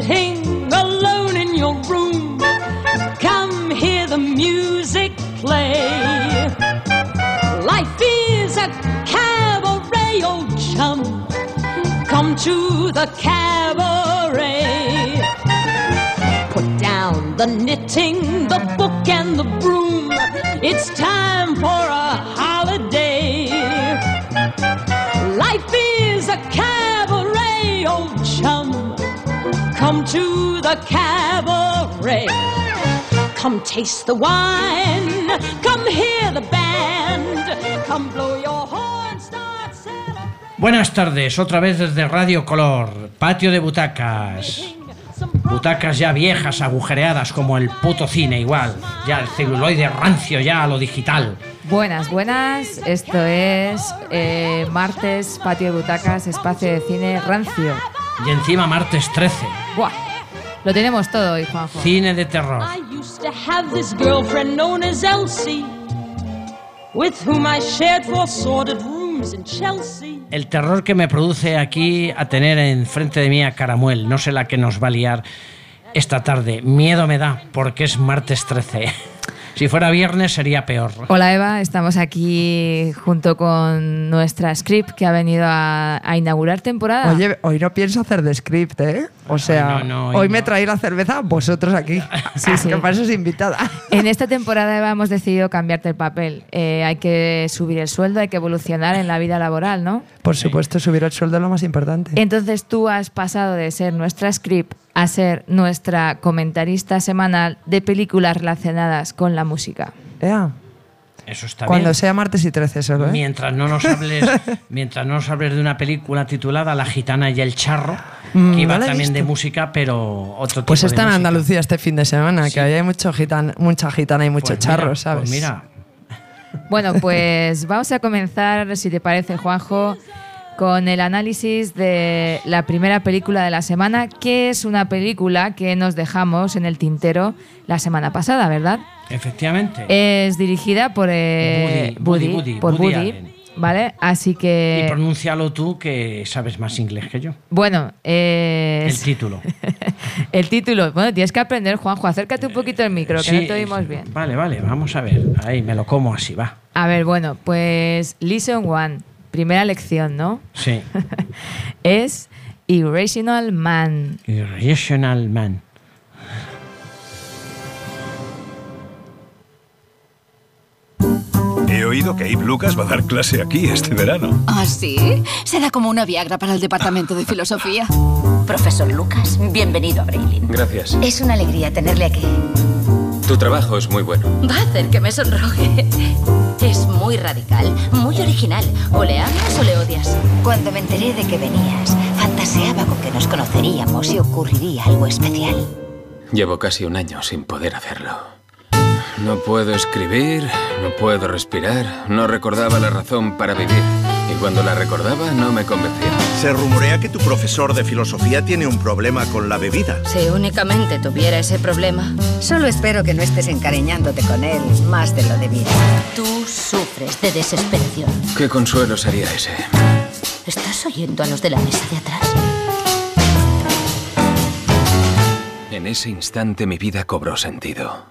sitting alone in your room, come hear the music play. Life is a cabaret, old chum, come to the cabaret. Put down the knitting, the book and the broom, it's time for a holiday. Life is a cabaret, old chum, come to the cabaret. Come taste the wine, come hear the band, come blow your horn, start celebrating. Buenas tardes, otra vez desde Radio Color, patio de butacas. Butacas ya viejas, agujereadas como el puto cine igual. Ya el celuloide rancio ya a lo digital. Buenas, buenas. Esto es martes, patio de butacas, espacio de cine rancio. Y encima martes 13. ¡Buah! Lo tenemos todo hoy, Juanjo. Cine de terror. I used to have this girlfriend known as Elsie, with whom I shared 4 sordid rooms in Chelsea. El terror que me produce aquí a tener enfrente de mí a Caramuel. No sé la que nos va a liar esta tarde. Miedo me da porque es martes 13. Si fuera viernes sería peor. Hola Eva, estamos aquí junto con nuestra script que ha venido a inaugurar temporada. Oye, hoy no pienso hacer de script, ¿eh? O sea, hoy me traéis la cerveza vosotros aquí. Sí, sí. Que para eso es invitada. En esta temporada, Eva, hemos decidido cambiarte el papel. Hay que subir el sueldo, hay que evolucionar en la vida laboral, ¿no? Por supuesto, subir el sueldo es lo más importante. Entonces tú has pasado de ser nuestra script a ser nuestra comentarista semanal de películas relacionadas con la música. Eso está Cuando bien. sea martes y 13 solo, ¿eh? Mientras no nos hables de una película titulada La gitana y el charro, que iba no la he también visto. de música, pero otro tipo Pues de está en música. Andalucía este fin de semana, Sí. que ahí hay mucha gitana y mucho Pues charro, mira, ¿sabes? Pues mira, Bueno, pues vamos a comenzar, si te parece, Juanjo, con el análisis de la primera película de la semana, que es una película que nos dejamos en el tintero la semana pasada, ¿verdad? efectivamente. Es dirigida por Woody Woody, Allen. ¿vale? Así Y que... pronúncialo tú, que sabes más inglés que yo. Bueno, El título. El título. Bueno, tienes que aprender, Juanjo. Acércate un poquito al micro, que Sí, no te oímos bien. Vale, vamos a ver. Ahí me lo como así, va. A ver, bueno, pues Lesson 1, primera lección, ¿no? Sí. Es Irrational Man. Irrational Man. He oído que Abe Lucas va a dar clase aquí este verano. ¿Ah, sí? Será como una Viagra para el departamento de filosofía. Profesor Lucas, bienvenido a Braylin. Gracias. Es una alegría tenerle aquí. Tu trabajo es muy bueno. Va a hacer que me sonroje. Es muy radical, muy original. O le amas o le odias. Cuando me enteré de que venías, fantaseaba con que nos conoceríamos y ocurriría algo especial. Llevo casi un año sin poder hacerlo. No puedo escribir, no puedo respirar, no recordaba la razón para vivir. Y cuando la recordaba, no me convencía. Se rumorea que tu profesor de filosofía tiene un problema con la bebida. Si únicamente tuviera ese problema. Solo espero que no estés encariñándote con él más de lo debido. Tú sufres de desesperación. ¿Qué consuelo sería ese? ¿Estás oyendo a los de la mesa de atrás? En ese instante mi vida cobró sentido.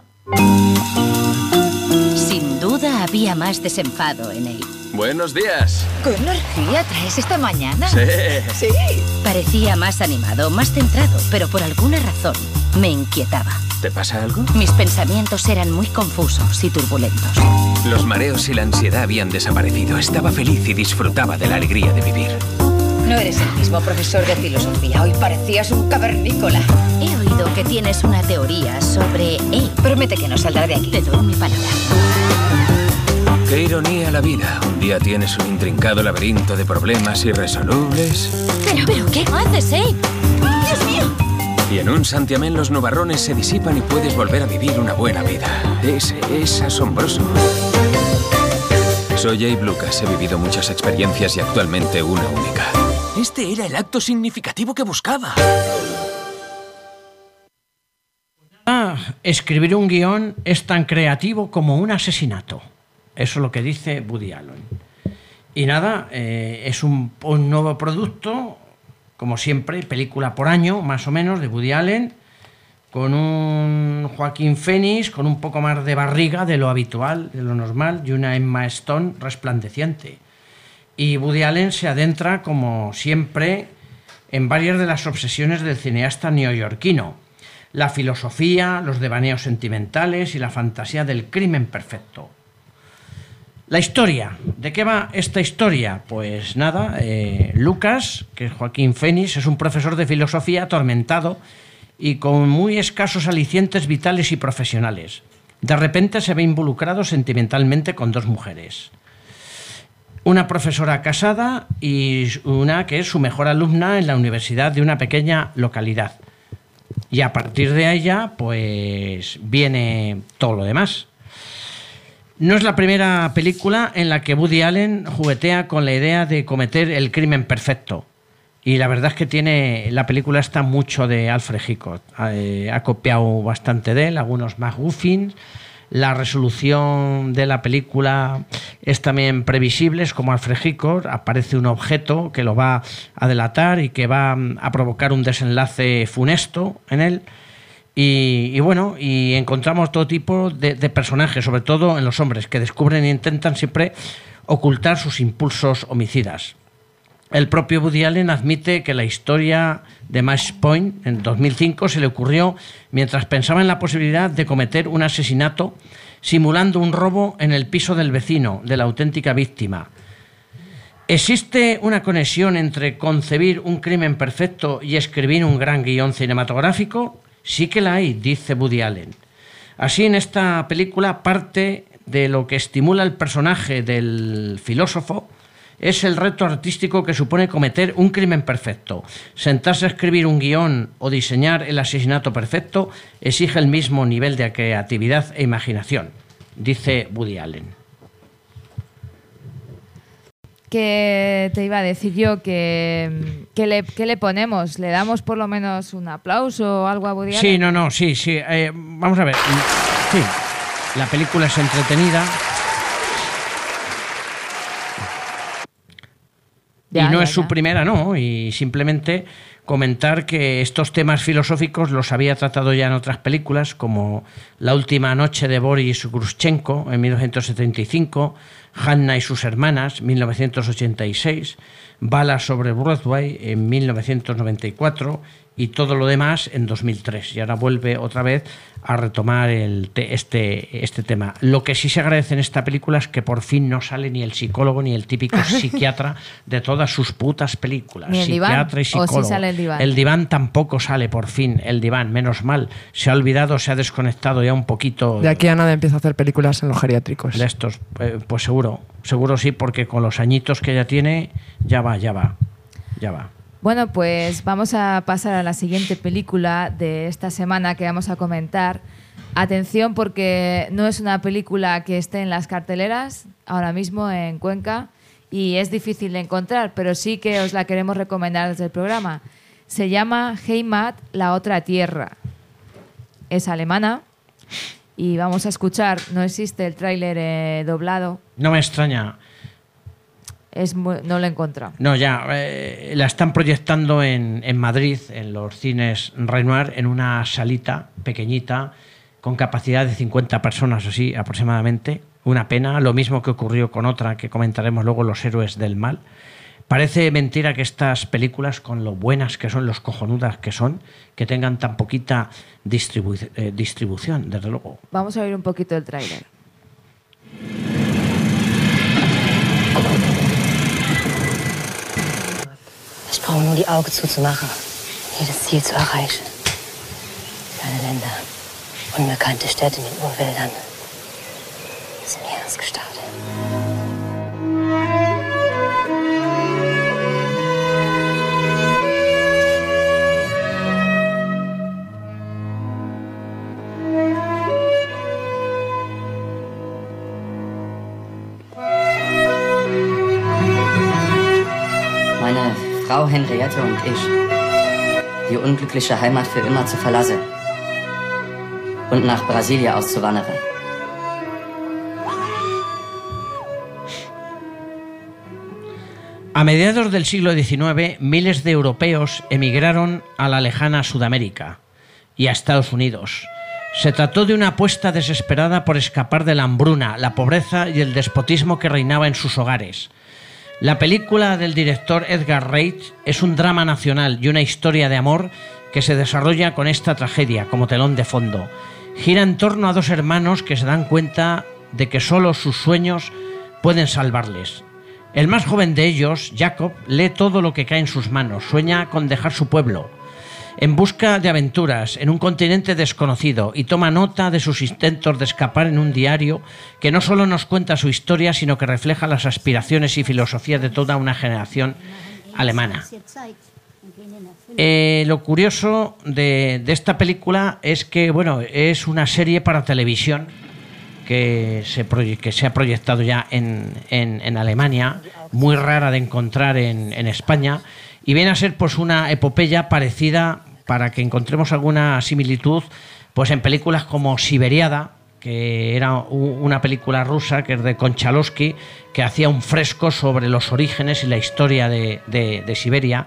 Sin duda había más desenfado en él. ¡Buenos días! ¿Qué energía traes esta mañana? Sí. Sí. Parecía más animado, más centrado, pero por alguna razón me inquietaba. ¿Te pasa algo? Mis pensamientos eran muy confusos y turbulentos. Los mareos y la ansiedad habían desaparecido. Estaba feliz y disfrutaba de la alegría de vivir. No eres el mismo profesor de filosofía. Hoy parecías un cavernícola. He oído que tienes una teoría sobre él. Promete que no saldrá de aquí. Te doy mi palabra. Qué ironía la vida. Un día tienes un intrincado laberinto de problemas irresolubles. ¿Pero qué haces, ¡Dios mío! Y en un santiamén los nubarrones se disipan y puedes volver a vivir una buena vida. Es asombroso. Soy Abe Lucas. He vivido muchas experiencias y actualmente una única. Este era el acto significativo que buscaba. Escribir un guión es tan creativo como un asesinato. Eso es lo que dice Woody Allen. Y nada, es un nuevo producto como siempre, película por año, más o menos, de Woody Allen, con un Joaquín Phoenix con un poco más de barriga de lo habitual, de lo normal, y una Emma Stone resplandeciente. Y Woody Allen se adentra, como siempre, en varias de las obsesiones del cineasta neoyorquino: la filosofía, los devaneos sentimentales y la fantasía del crimen perfecto. La historia. ¿De qué va esta historia? Pues nada, Lucas, que es Joaquín Phoenix, es un profesor de filosofía atormentado y con muy escasos alicientes vitales y profesionales. De repente se ve involucrado sentimentalmente con dos mujeres. Una profesora casada y una que es su mejor alumna en la universidad de una pequeña localidad. Y a partir de ella, pues viene todo lo demás. No es la primera película en la que Woody Allen juguetea con la idea de cometer el crimen perfecto. Y la verdad es que la película está mucho de Alfred Hitchcock. Ha copiado bastante de él, algunos MacGuffins. La resolución de la película es también previsible, es como Alfred Hitchcock. Aparece un objeto que lo va a delatar y que va a provocar un desenlace funesto en él. Y bueno, y encontramos todo tipo de personajes, sobre todo en los hombres, que descubren e intentan siempre ocultar sus impulsos homicidas. El propio Woody Allen admite que la historia de Match Point en 2005 se le ocurrió mientras pensaba en la posibilidad de cometer un asesinato simulando un robo en el piso del vecino, de la auténtica víctima. ¿Existe una conexión entre concebir un crimen perfecto y escribir un gran guión cinematográfico? Sí que la hay, dice Woody Allen. Así, en esta película, parte de lo que estimula el personaje del filósofo es el reto artístico que supone cometer un crimen perfecto. Sentarse a escribir un guión o diseñar el asesinato perfecto exige el mismo nivel de creatividad e imaginación, dice Woody Allen. Que te iba a decir yo ¿qué le ponemos? ¿Le damos por lo menos un aplauso o algo a Woody Allen? Sí. Vamos a ver. Sí, la película es entretenida. Y no es su primera, no. Y simplemente comentar que estos temas filosóficos los había tratado ya en otras películas, como La última noche de Boris Grushchenko en 1975, Hannah y sus hermanas, 1986, Balas sobre Broadway en 1994 y Todo lo demás en 2003. Y ahora vuelve otra vez a retomar este tema. Lo que sí se agradece en esta película es que por fin no sale ni el psicólogo ni el típico psiquiatra de todas sus putas películas. ¿Ni el psiquiatra diván? Y psicólogo. ¿O sí sale el diván? El diván tampoco sale, por fin, el diván, menos mal. Se ha olvidado, se ha desconectado ya un poquito. De aquí a nada empieza a hacer películas en los geriátricos. De estos, pues seguro sí, porque con los añitos que ya tiene, ya va. Bueno, pues vamos a pasar a la siguiente película de esta semana que vamos a comentar. Atención, porque no es una película que esté en las carteleras ahora mismo en Cuenca y es difícil de encontrar, pero sí que os la queremos recomendar desde el programa. Se llama Heimat, la otra tierra. Es alemana y vamos a escuchar, no existe el tráiler doblado. No me extraña. No lo he encontrado. No, ya. La están proyectando en Madrid, en los cines Renoir, en una salita pequeñita, con capacidad de 50 personas, así aproximadamente. Una pena, lo mismo que ocurrió con otra que comentaremos luego, Los héroes del mal. Parece mentira que estas películas, con lo buenas que son, los cojonudas que son, que tengan tan poquita distribución, desde luego. Vamos a oír un poquito el tráiler. Ich brauche nur die Augen zuzumachen, jedes Ziel zu erreichen. Kleine Länder, unbekannte Städte in den Urwäldern, das Meeresgestade. Meine Frau Henriette und ich, die unglückliche Heimat für immer zu verlassen und nach Brasilien auszuwandern. A mediados del siglo XIX, miles de europeos emigraron a la lejana Sudamérica y a Estados Unidos. Se trató de una apuesta desesperada por escapar de la hambruna, la pobreza y el despotismo que reinaba en sus hogares. La película del director Edgar Wright es un drama nacional y una historia de amor que se desarrolla con esta tragedia como telón de fondo. Gira en torno a dos hermanos que se dan cuenta de que solo sus sueños pueden salvarles. El más joven de ellos, Jacob, lee todo lo que cae en sus manos, sueña con dejar su pueblo, en busca de aventuras en un continente desconocido, y toma nota de sus intentos de escapar en un diario que no solo nos cuenta su historia, sino que refleja las aspiraciones y filosofías de toda una generación alemana. Lo curioso de esta película es que, bueno, es una serie para televisión que se ha proyectado ya en Alemania, muy rara de encontrar en España, y viene a ser pues una epopeya parecida, para que encontremos alguna similitud, pues en películas como Siberiada, que era una película rusa, que es de Konchalovsky, que hacía un fresco sobre los orígenes y la historia de Siberia,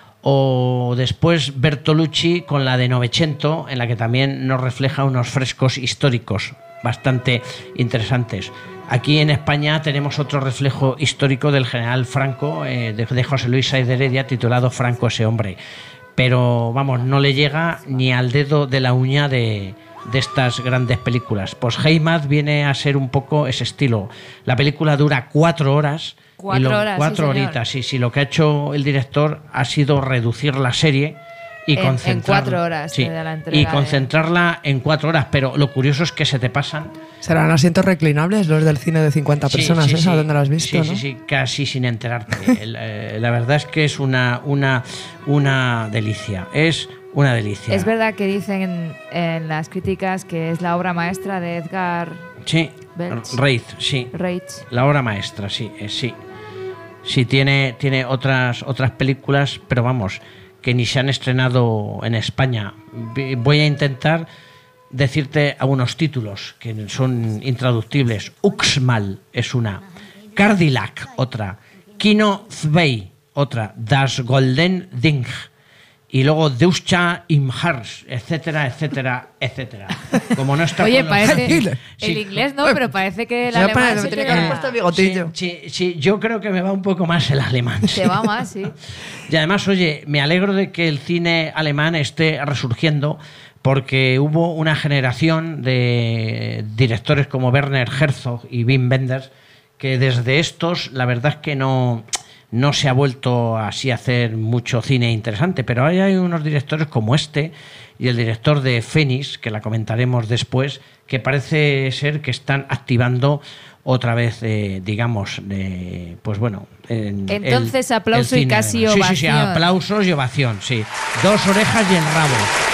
o después Bertolucci con la de Novecento, en la que también nos refleja unos frescos históricos bastante interesantes. Aquí en España tenemos otro reflejo histórico del general Franco, de José Luis Sáez de Heredia, titulado Franco ese hombre. Pero vamos, no le llega ni al dedo de la uña de estas grandes películas. Pues Heimat viene a ser un poco ese estilo. La película dura 4 horas. 4 horitas. Sí, lo que ha hecho el director ha sido reducir la serie y concentrarla en 4 horas. Sí, de la entrega, y concentrarla en 4 horas. Pero lo curioso es que se te pasan. ¿Serán asientos reclinables los del cine de 50 personas? Sí, ¿Esa dónde la has visto? Sí, ¿no? sí, casi sin enterarte. La verdad es que es una delicia. Es una delicia. Es verdad que dicen en las críticas que es la obra maestra de Edgar Wright, sí. La obra maestra, sí. Sí, tiene otras películas, pero vamos, que ni se han estrenado en España. Voy a intentar decirte algunos títulos que son intraductibles. Uxmal es una, Cadillac otra, Kino 2 otra, Das Golden Ding, y luego Deutsche im Harz, etcétera, etcétera, etcétera. Como no está. Oye, parece el inglés no, pero parece que el alemán se tiene que haber puesto el bigotillo. Sí, yo creo que me va un poco más el alemán. Te va más, sí. Y además, oye, me alegro de que el cine alemán esté resurgiendo, porque hubo una generación de directores como Werner Herzog y Wim Wenders que desde estos, la verdad es que no se ha vuelto así a hacer mucho cine interesante, pero ahí hay unos directores como este y el director de Phoenix, que la comentaremos después, que parece ser que están activando otra vez, pues bueno. Entonces aplauso y casi ovación. Sí, aplausos y ovación, sí. 2 orejas y el rabo.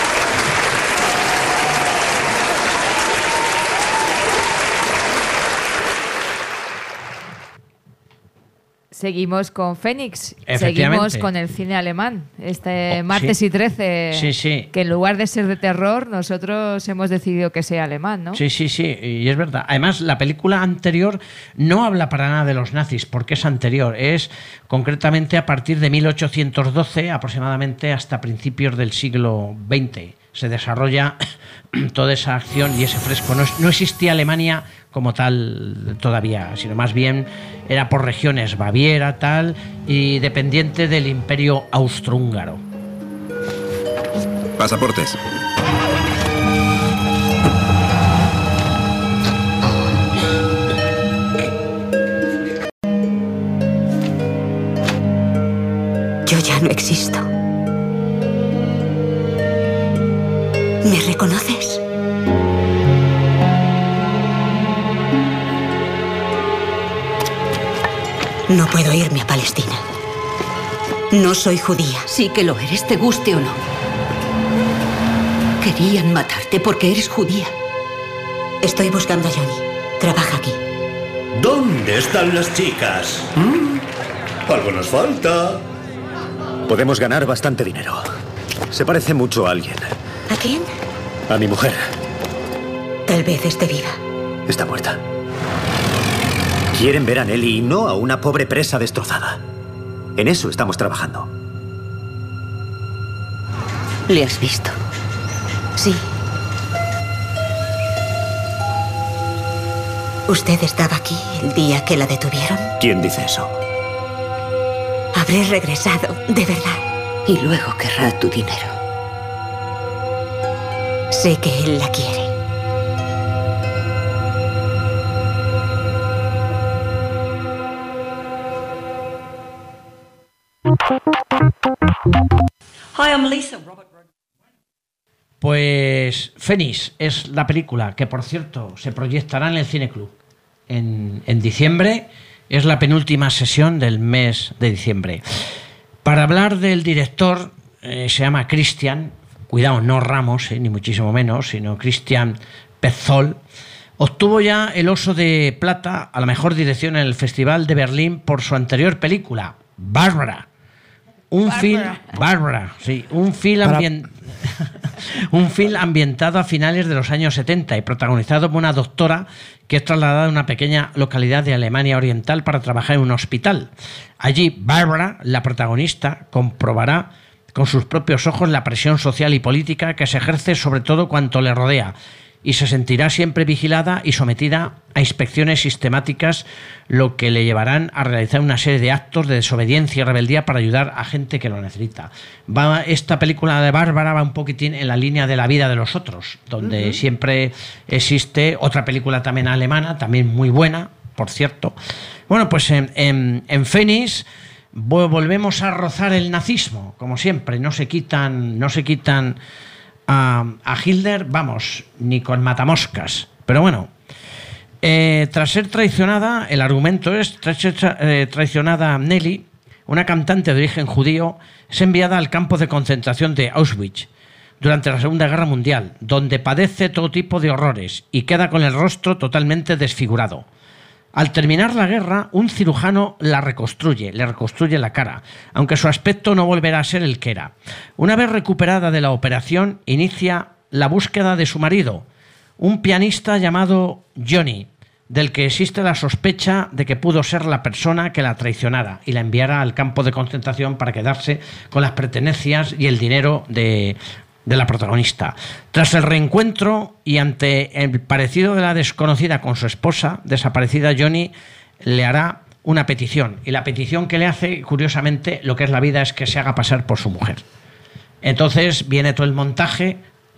Seguimos con Phoenix, seguimos con el cine alemán. Martes y 13, que en lugar de ser de terror, nosotros hemos decidido que sea alemán, ¿no? Sí, y es verdad. Además, la película anterior no habla para nada de los nazis, porque es anterior. Es concretamente a partir de 1812, aproximadamente hasta principios del siglo XX. Se desarrolla toda esa acción y ese fresco. No existía Alemania como tal todavía, sino más bien era por regiones, Baviera, tal, y dependiente del Imperio Austrohúngaro. Pasaportes. Yo ya no existo. ¿Me reconoces? No puedo irme a Palestina. No soy judía. Sí que lo eres, te guste o no. Querían matarte porque eres judía. Estoy buscando a Johnny. Trabaja aquí. ¿Dónde están las chicas? Algo nos falta. Podemos ganar bastante dinero. Se parece mucho a alguien. ¿A quién? A mi mujer. Tal vez esté viva. Está muerta. Quieren ver a Nelly y no a una pobre presa destrozada. En eso estamos trabajando. ¿Le has visto? Sí. ¿Usted estaba aquí el día que la detuvieron? ¿Quién dice eso? Habré regresado, de verdad. Y luego querrá tu dinero. Sé que él la quiere. Hi, I'm Lisa. Pues Fénix es la película que, por cierto, se proyectará en el Cineclub en diciembre. Es la penúltima sesión del mes de diciembre. Para hablar del director, se llama Cristian, cuidado, no Ramos, ni muchísimo menos, sino Cristian Petzold. Obtuvo ya el Oso de Plata a la mejor dirección en el Festival de Berlín por su anterior película, Bárbara. Un film ambientado a finales de los años 70 y protagonizado por una doctora que es trasladada a una pequeña localidad de Alemania Oriental para trabajar en un hospital. Allí, Bárbara, la protagonista, comprobará con sus propios ojos la presión social y política que se ejerce sobre todo cuanto le rodea, y se sentirá siempre vigilada y sometida a inspecciones sistemáticas, lo que le llevarán a realizar una serie de actos de desobediencia y rebeldía para ayudar a gente que lo necesita. Esta película de Bárbara va un poquitín en la línea de La vida de los otros, donde siempre existe otra película también alemana, también muy buena, por cierto. Bueno, pues en Fénix volvemos a rozar el nazismo, como siempre, no se quitan a Hitler, vamos, ni con matamoscas. Pero bueno, tras ser traicionada, el argumento es, tras ser traicionada Nelly, una cantante de origen judío, es enviada al campo de concentración de Auschwitz durante la Segunda Guerra Mundial, donde padece todo tipo de horrores y queda con el rostro totalmente desfigurado. Al terminar la guerra, un cirujano le reconstruye la cara, aunque su aspecto no volverá a ser el que era. Una vez recuperada de la operación, inicia la búsqueda de su marido, un pianista llamado Johnny, del que existe la sospecha de que pudo ser la persona que la traicionara y la enviara al campo de concentración para quedarse con las pertenencias y el dinero de la protagonista. Tras el reencuentro y ante el parecido de la desconocida con su esposa desaparecida, Johnny le hará una petición, y la petición que le hace, curiosamente, lo que es la vida, es que se haga pasar por su mujer. Entonces viene todo el montaje,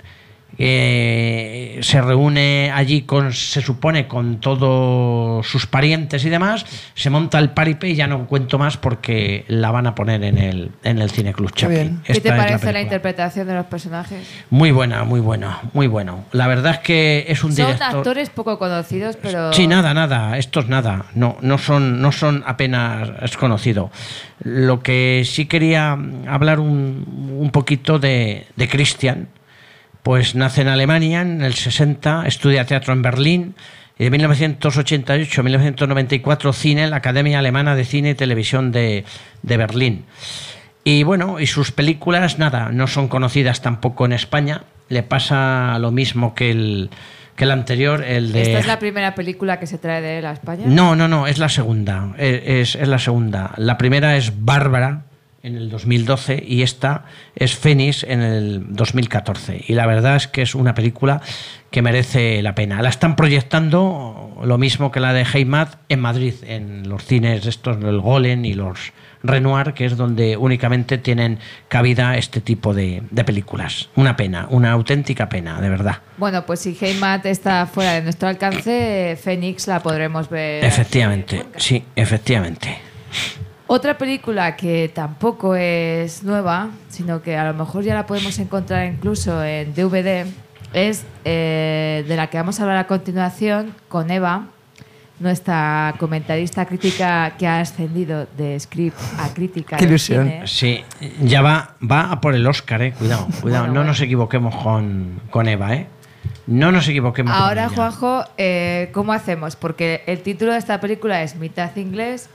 se reúne allí se supone con todos sus parientes y demás, se monta el paripé y ya no cuento más porque la van a poner en el Cineclub Chaplin. ¿Qué te parece la interpretación de los personajes? Muy buena, muy buena, muy bueno. La verdad es que es un director... Son actores poco conocidos, pero... Sí, nada, esto es nada, no son apenas es conocido. Lo que sí quería hablar un poquito de Christian. Pues nace en Alemania en el 60, estudia teatro en Berlín, y de 1988 a 1994 cine en la Academia Alemana de Cine y Televisión de Berlín. Y bueno, y sus películas, no son conocidas tampoco en España. Le pasa lo mismo que el anterior, el de... ¿Esta es la primera película que se trae de él a España? No, es la segunda. Es la segunda. La primera es Bárbara, en el 2012, y esta es Fénix en el 2014. Y la verdad es que es una película que merece la pena. La están proyectando lo mismo que la de Heimat en Madrid, en los cines estos, el Golem y los Renoir, que es donde únicamente tienen cabida este tipo de películas. Una pena, una auténtica pena, de verdad. Bueno, pues si Heimat está fuera de nuestro alcance, Fénix la podremos ver. Efectivamente, sí, efectivamente. Otra película que tampoco es nueva, sino que a lo mejor ya la podemos encontrar incluso en DVD, es de la que vamos a hablar a continuación con Eva, nuestra comentarista crítica que ha ascendido de script a crítica. Qué ilusión. Sí, ya va a por el Oscar, cuidado. Bueno, no nos equivoquemos con Eva, No nos equivoquemos. Ahora, Juanjo, ¿cómo hacemos? Porque el título de esta película es mitad inglés,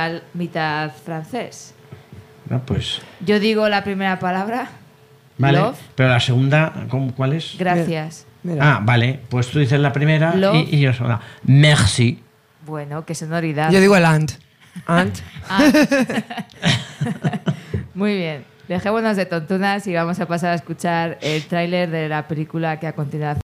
mitad francés. No, pues... Yo digo la primera palabra, vale, love. Pero la segunda, ¿cuál es? Gracias. Mira. Vale, pues tú dices la primera Love. y yo sola. Merci. Bueno, qué sonoridad. Yo digo el and. Muy bien. Dejémonos de tontunas y vamos a pasar a escuchar el tráiler de la película que a continuación.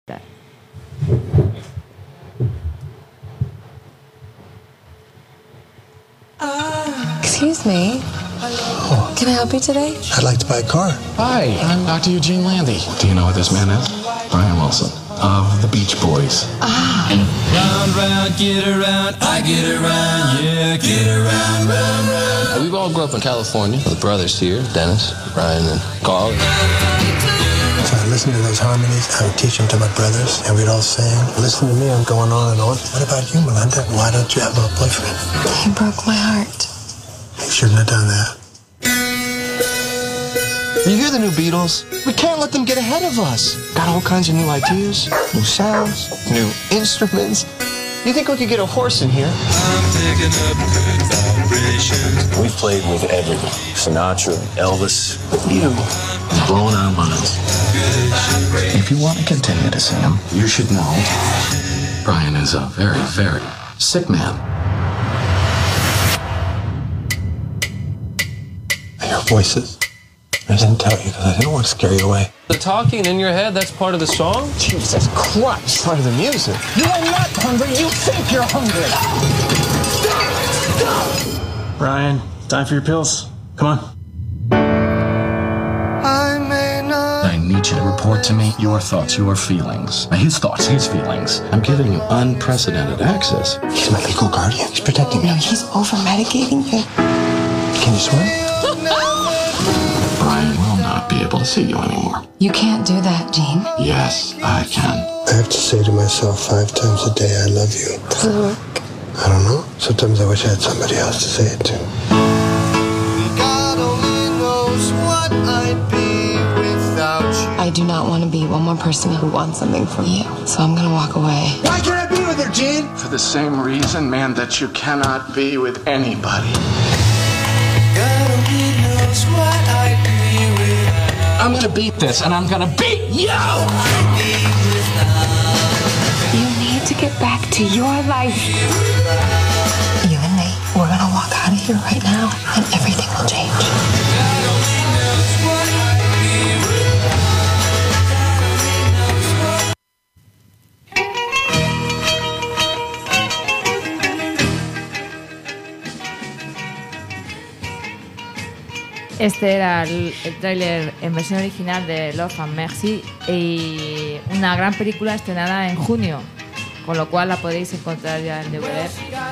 Excuse me. Can I help you today? I'd like to buy a car. Hi, I'm Dr. Eugene Landy. Do you know who this man is? Brian Wilson of the Beach Boys. Round, round, get around, I get around, yeah, get around, round, round. We've all grew up in California. The brothers here, Dennis, Brian, and Carl. So I listen to those harmonies, I would teach them to my brothers, and we'd all sing. Listen to me, I'm going on and on. What about you, Melinda? Why don't you have a boyfriend? He broke my heart. You shouldn't have done that. You hear the new Beatles? We can't let them get ahead of us. Got all kinds of new ideas, new sounds, new instruments. You think we could get a horse in here? I'm picking up good vibrations. We played with everyone. Sinatra, Elvis, you. Blowing our minds. If you want to continue to sing them, you should know Brian is a very, very sick man. I hear voices. I didn't tell you because I didn't want to scare you away. The talking in your head, that's part of the song? Jesus Christ! Part of the music. You are not hungry. You think you're hungry. Stop! Brian, time for your pills. Come on. I need you to report to me your thoughts, your feelings. His thoughts, his feelings. I'm giving you unprecedented access. He's my legal guardian. He's protecting me. No, he's over-medicating you. Can you swim? Brian will not be able to see you anymore. You can't do that, Gene. Yes, I can. I have to say to myself 5 times a day, I love you. Does it work? I don't know. Sometimes I wish I had somebody else to say it to. God only knows what I'd be without you. I do not want to be one more person who wants something from you. So I'm going to walk away. Why can't I be with her, Gene? For the same reason, man, that you cannot be with anybody. God only knows what I'd be without. I'm gonna beat this, and I'm gonna beat you! You need to get back to your life. You and me, we're going to walk out of here right now, and everything will change. God only knows what I'd be Este era el tráiler en versión original de Love and Mercy y una gran película estrenada en junio, con lo cual la podéis encontrar ya en DVD.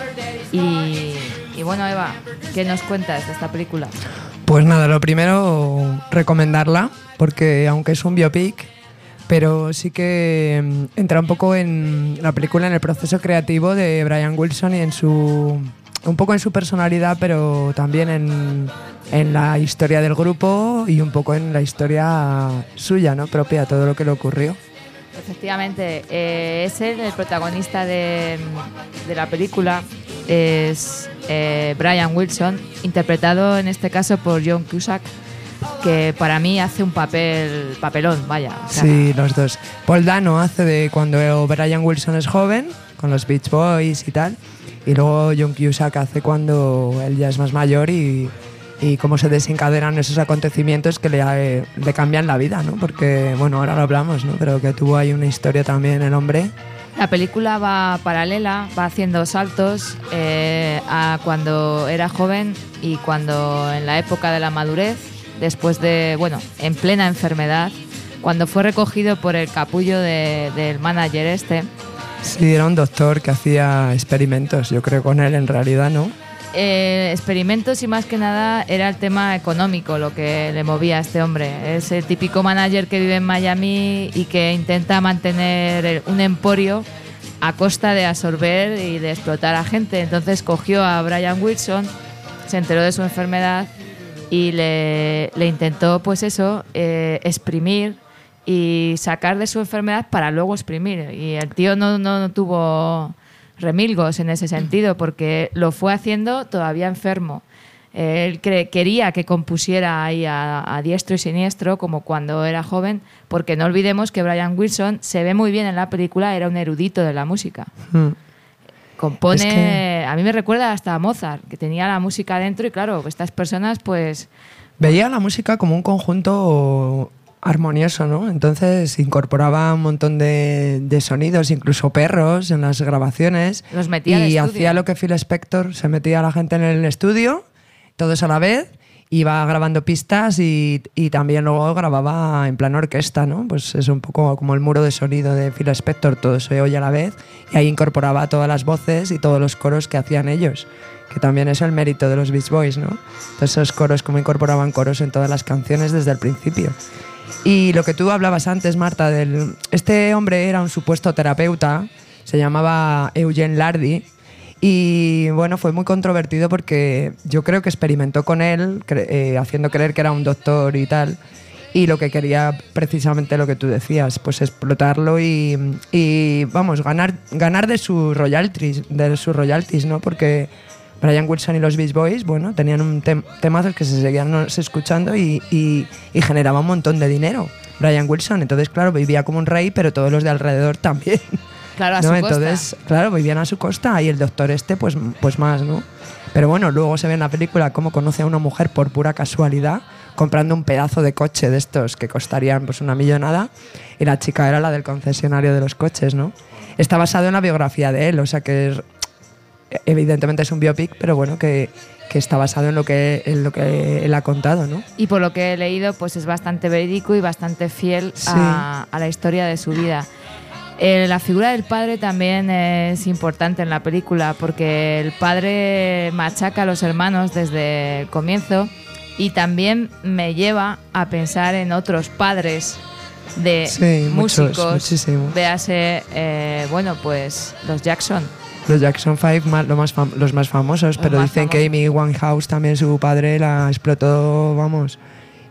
Y bueno, Eva, ¿qué nos cuentas de esta película? Pues nada, lo primero, recomendarla, porque aunque es un biopic, pero sí que entra un poco en la película, en el proceso creativo de Brian Wilson y un poco en su personalidad, pero también en la historia del grupo y un poco en la historia suya, ¿no? Propia, todo lo que le ocurrió. Efectivamente, es él el protagonista de la película, es Brian Wilson, interpretado en este caso por John Cusack, que para mí hace un papelón, vaya. O sea, sí, los dos. Paul Dano hace de cuando Brian Wilson es joven, con los Beach Boys y tal, y luego John Cusack hace cuando él ya es más mayor y cómo se desencadenan esos acontecimientos que le cambian la vida, ¿no? Porque, bueno, ahora lo hablamos, ¿no? Pero que tuvo ahí una historia también el hombre. La película va paralela, va haciendo saltos a cuando era joven y cuando en la época de la madurez, después de, bueno, en plena enfermedad, cuando fue recogido por el capullo del manager este. Sí, era un doctor que hacía experimentos, yo creo, con él en realidad, ¿no? Experimentos y más que nada era el tema económico lo que le movía a este hombre. Es el típico manager que vive en Miami y que intenta mantener un emporio a costa de absorber y de explotar a gente. Entonces cogió a Brian Wilson, se enteró de su enfermedad y le intentó, pues eso, exprimir y sacar de su enfermedad para luego exprimir. Y el tío no tuvo remilgos en ese sentido, porque lo fue haciendo todavía enfermo. Él quería que compusiera ahí a diestro y siniestro, como cuando era joven, porque no olvidemos que Brian Wilson se ve muy bien en la película, era un erudito de la música. Compone a mí me recuerda hasta a Mozart, que tenía la música dentro y claro, estas personas pues... Veía la música como un conjunto armonioso, ¿no? Entonces incorporaba un montón de sonidos, incluso perros en las grabaciones. Los metía al y estudio. hacía lo que Phil Spector, se metía a la gente en el estudio, todos a la vez, iba grabando pistas y también luego grababa en plan orquesta, ¿no? Pues es un poco como el muro de sonido de Phil Spector, todo se oye a la vez y ahí incorporaba todas las voces y todos los coros que hacían ellos, que también es el mérito de los Beach Boys, ¿no? Entonces esos coros, como incorporaban coros en todas las canciones desde el principio. Y lo que tú hablabas antes, Marta, este hombre era un supuesto terapeuta, se llamaba Eugene Lardy. Y bueno, fue muy controvertido porque yo creo que experimentó con él, haciendo creer que era un doctor y tal. Y lo que quería, precisamente lo que tú decías, pues explotarlo y vamos, ganar de sus royalties, ¿no? Porque Brian Wilson y los Beach Boys, bueno, tenían un temazos que se seguían escuchando y generaba un montón de dinero. Brian Wilson, entonces claro, vivía como un rey, pero todos los de alrededor también. Claro, a ¿no? su Entonces, costa. claro, vivían a su costa y el doctor pues más, ¿no? Pero bueno, luego se ve en la película cómo conoce a una mujer por pura casualidad comprando un pedazo de coche de estos que costarían pues una millonada y la chica era la del concesionario de los coches, ¿no? Está basado en la biografía de él, o sea que evidentemente es un biopic, pero bueno, que está basado en lo que él ha contado, ¿no? Y por lo que he leído, pues es bastante verídico y bastante fiel a la historia de su vida. La figura del padre también es importante en la película porque el padre machaca a los hermanos desde el comienzo y también me lleva a pensar en otros padres de músicos. Muchísimo. Véase, bueno, pues los Jackson. Los Jackson 5, los más famosos, pero dicen que Amy Winehouse también, su padre, la explotó, vamos.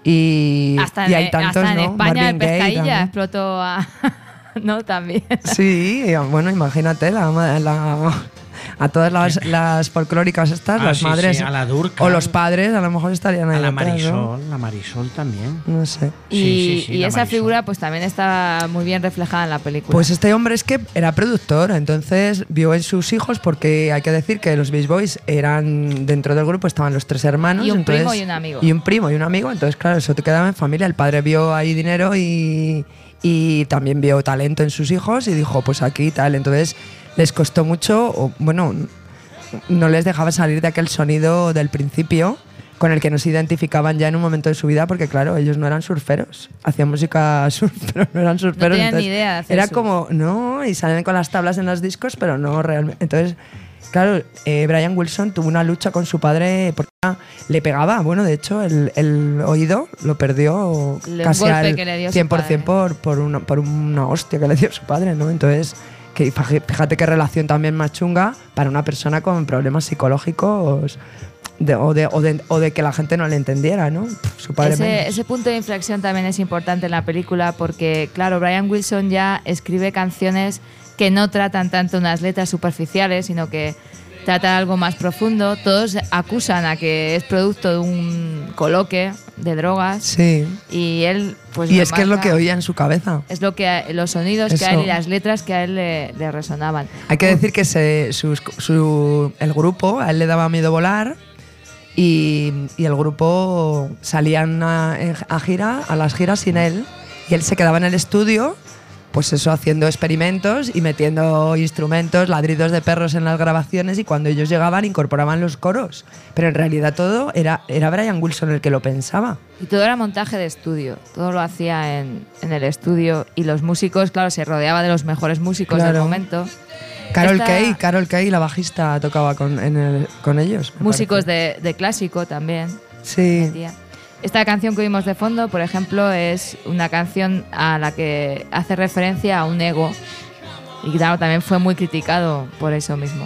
Y hay tantos, hasta en ¿no? España Marvin el Gaye Pescadilla también. explotó a... ¿no? También. Sí, bueno, imagínate a todas las folclóricas estas, las madres sí, a la Durcal, o los padres, a lo mejor estarían ahí. A la detrás, Marisol, ¿no? la Marisol también. No sé. Y la esa Marisol. figura pues también está muy bien reflejada en la película. Pues este hombre es que era productor, entonces vio en sus hijos, porque hay que decir que los Beach Boys eran, dentro del grupo estaban los tres hermanos. Y un entonces, primo y un amigo. Y un primo y un amigo, entonces claro, eso te quedaba en familia. El padre vio ahí dinero y también vio talento en sus hijos y dijo, pues aquí tal. Entonces les costó mucho, o, bueno, no les dejaba salir de aquel sonido del principio con el que nos identificaban ya en un momento de su vida, porque claro, ellos no eran surferos, hacían música surf, pero no eran surferos. No tenían entonces, ni idea de hacer era surf. como, no, y salen con las tablas en los discos, pero no realmente. Entonces, claro, Brian Wilson tuvo una lucha con su padre porque le pegaba. Bueno, de hecho, el oído lo perdió casi golpe al que le dio su 100% por una hostia que le dio su padre, ¿no? Entonces, que fíjate qué relación también más chunga para una persona con problemas psicológicos o de que la gente no le entendiera, ¿no? Su padre menos. Ese punto de inflexión también es importante en la película porque, claro, Brian Wilson ya escribe canciones que no tratan tanto unas letras superficiales, sino que tratan algo más profundo. Todos acusan a que es producto de un coloque de drogas. Sí. Y él, pues. Y es que es lo que oía en su cabeza. Es lo que los sonidos que a él y las letras que a él le resonaban. Hay que decir que el grupo, a él le daba miedo volar. Y el grupo salían a las giras sin él, y él se quedaba en el estudio, pues eso, haciendo experimentos y metiendo instrumentos, ladridos de perros en las grabaciones, y cuando ellos llegaban incorporaban los coros, pero en realidad todo era Brian Wilson el que lo pensaba. Y todo era montaje de estudio, todo lo hacía en el estudio, y los músicos, claro, se rodeaba de los mejores músicos del momento. Carol Kay, la bajista, tocaba con ellos. Músicos de clásico también. Sí. Esta canción que oímos de fondo, por ejemplo, es una canción a la que hace referencia a un ego. Y claro, también fue muy criticado por eso mismo.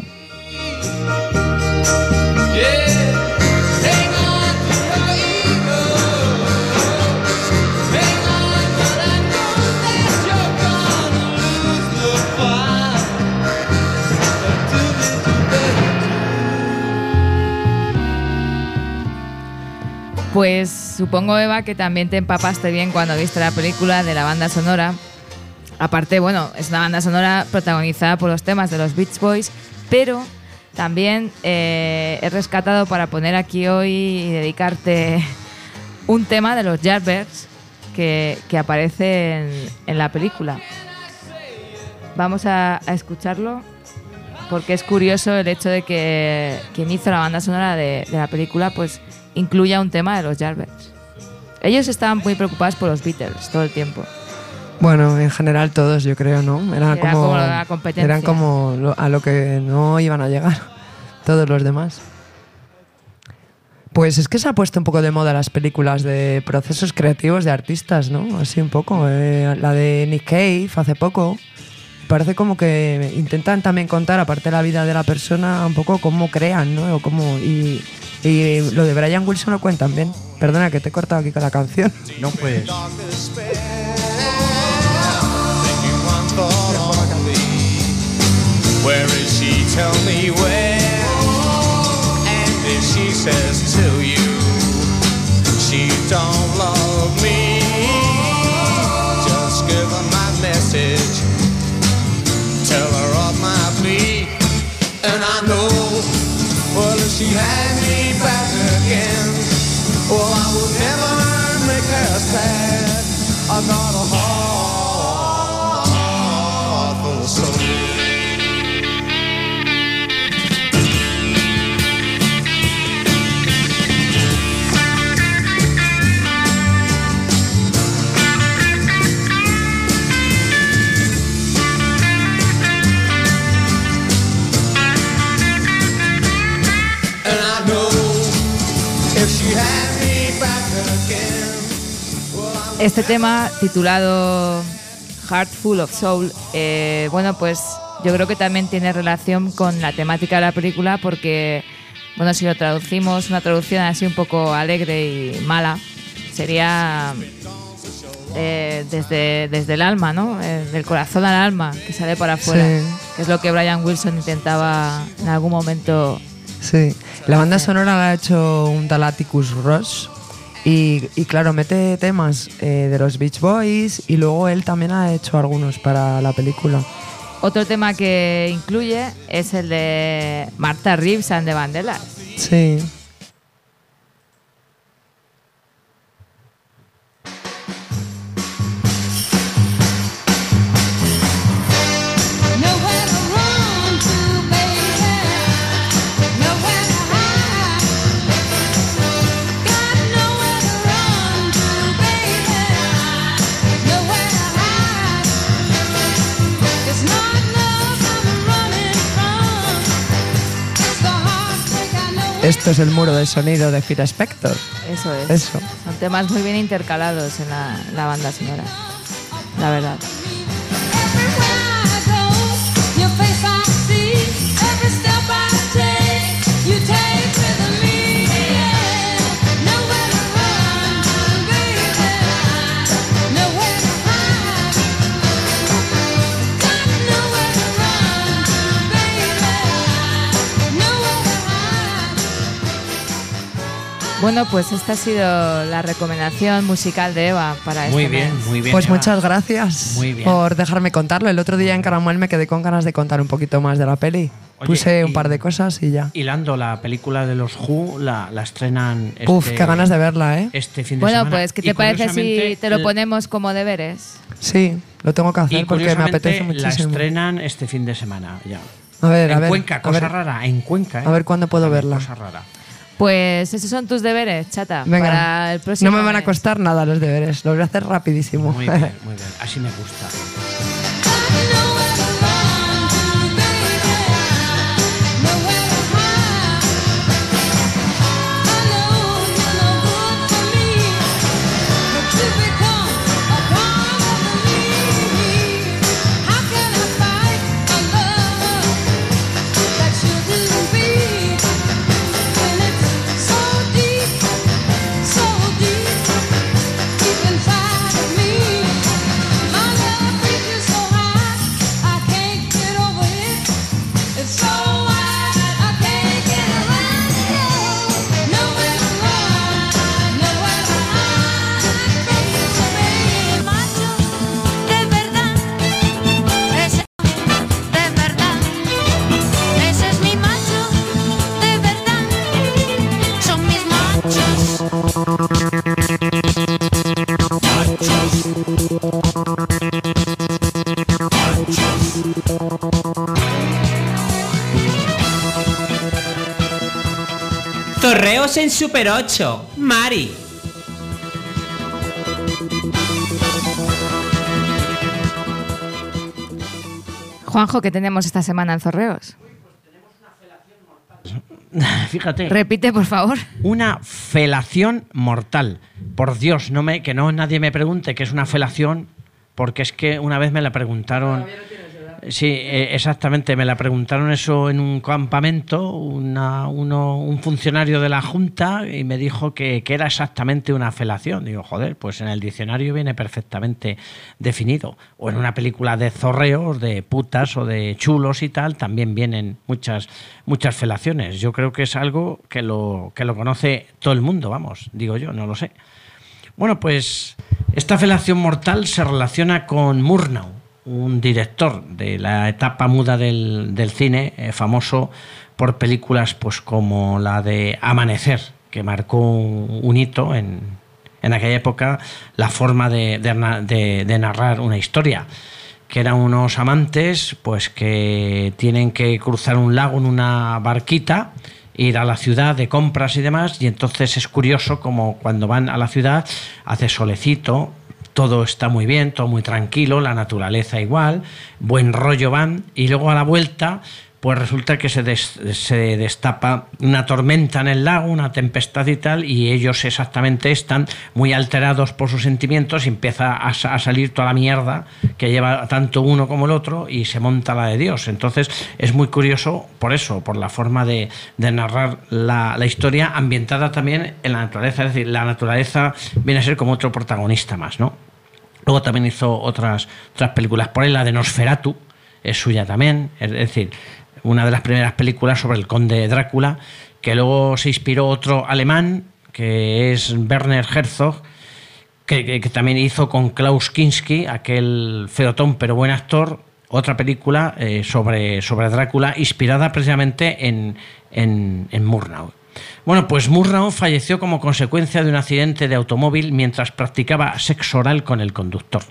Pues supongo, Eva, que también te empapaste bien cuando viste la película de la banda sonora. Aparte, bueno, es una banda sonora protagonizada por los temas de los Beach Boys, pero también he rescatado para poner aquí hoy y dedicarte un tema de los Yardbirds que aparece en la película. Vamos a escucharlo porque es curioso el hecho de que quien hizo la banda sonora de la película pues incluya un tema de los Yardbirds. Ellos estaban muy preocupados por los Beatles todo el tiempo. Bueno, en general todos, yo creo, ¿no? Era como la competencia. Eran como a lo que no iban a llegar todos los demás. Pues es que se ha puesto un poco de moda las películas de procesos creativos de artistas, ¿no? Así un poco. La de Nick Cave hace poco. Parece como que intentan también contar, aparte de la vida de la persona, un poco cómo crean, ¿no? Y lo de Brian Wilson lo cuentan bien. Perdona que te he cortado aquí con la canción. No, pues... Where is she? Tell me where. And if she says to you, she don't love me, just give her my message. Tell her of my plea. And I know, well, if she had me back again, well, I would never make her sad. I got a heart full of soul. Este tema titulado Heart Full of Soul, bueno, pues yo creo que también tiene relación con la temática de la película porque, bueno, si lo traducimos, una traducción así un poco alegre y mala, sería desde el alma, ¿no? Del corazón al alma, que sale para afuera, sí. Que es lo que Brian Wilson intentaba en algún momento. Sí, la banda sonora la ha hecho un tal Atticus Ross. Y claro, mete temas de los Beach Boys y luego él también ha hecho algunos para la película. Otro tema que incluye es el de Martha Reeves and the Vandellas. Sí. Esto es el muro de sonido de Phil Spector. Eso es. Eso. Son temas muy bien intercalados en la banda sonora, la verdad. Bueno, pues esta ha sido la recomendación musical de Eva para este mes. Muy bien. Pues Eva. muchas gracias por dejarme contarlo. El otro día en Caramuel me quedé con ganas de contar un poquito más de la peli. Oye, puse un par de cosas y ya. Hilando, la película de los Who la estrenan qué ganas de verla, ¿eh? Este fin de semana. Bueno, pues ¿qué te parece si te lo ponemos como deberes? Sí, lo tengo que hacer porque me apetece muchísimo. La estrenan este fin de semana ya. A ver, en Cuenca, cosa rara, en Cuenca. A ver cuándo puedo verla. Cosa rara. Pues esos son tus deberes, chata. Venga, para el próximo no me van a mes. costar nada los deberes, los voy a hacer rapidísimo. Muy bien, así me gusta. Inside of me, my love reaches Zorreos en Super 8. Mari. Juanjo, ¿qué tenemos esta semana en Zorreos? Fíjate. Repite, por favor. Una felación mortal. Por Dios, nadie me pregunte qué es una felación, porque es que una vez me la preguntaron. Sí, exactamente, me la preguntaron eso en un campamento, un funcionario de la Junta, y me dijo que era exactamente una felación. Digo, joder, pues en el diccionario viene perfectamente definido. O en una película de zorreos, de putas o de chulos y tal, también vienen muchas felaciones. Yo creo que es algo que lo conoce todo el mundo, vamos, digo yo, no lo sé. Bueno, pues esta felación mortal se relaciona con Murnau, un director de la etapa muda del cine, famoso por películas pues como la de Amanecer, que marcó un hito en aquella época, la forma de narrar una historia, que eran unos amantes pues que tienen que cruzar un lago en una barquita, ir a la ciudad de compras y demás, y entonces es curioso como cuando van a la ciudad hace solecito, todo está muy bien, todo muy tranquilo, la naturaleza igual, buen rollo van, y luego a la vuelta pues resulta que se destapa una tormenta en el lago, una tempestad y tal, y ellos exactamente están muy alterados por sus sentimientos y empieza a salir toda la mierda que lleva tanto uno como el otro y se monta la de Dios. Entonces es muy curioso por eso, por la forma de narrar la historia ambientada también en la naturaleza, es decir, la naturaleza viene a ser como otro protagonista más, ¿no? Luego también hizo otras películas por ahí, la de Nosferatu es suya también, es decir, una de las primeras películas sobre el conde Drácula, que luego se inspiró otro alemán, que es Werner Herzog, que también hizo con Klaus Kinski, aquel feotón pero buen actor, otra película sobre Drácula, inspirada precisamente en Murnau. Bueno, pues Murnau falleció como consecuencia de un accidente de automóvil mientras practicaba sexo oral con el conductor.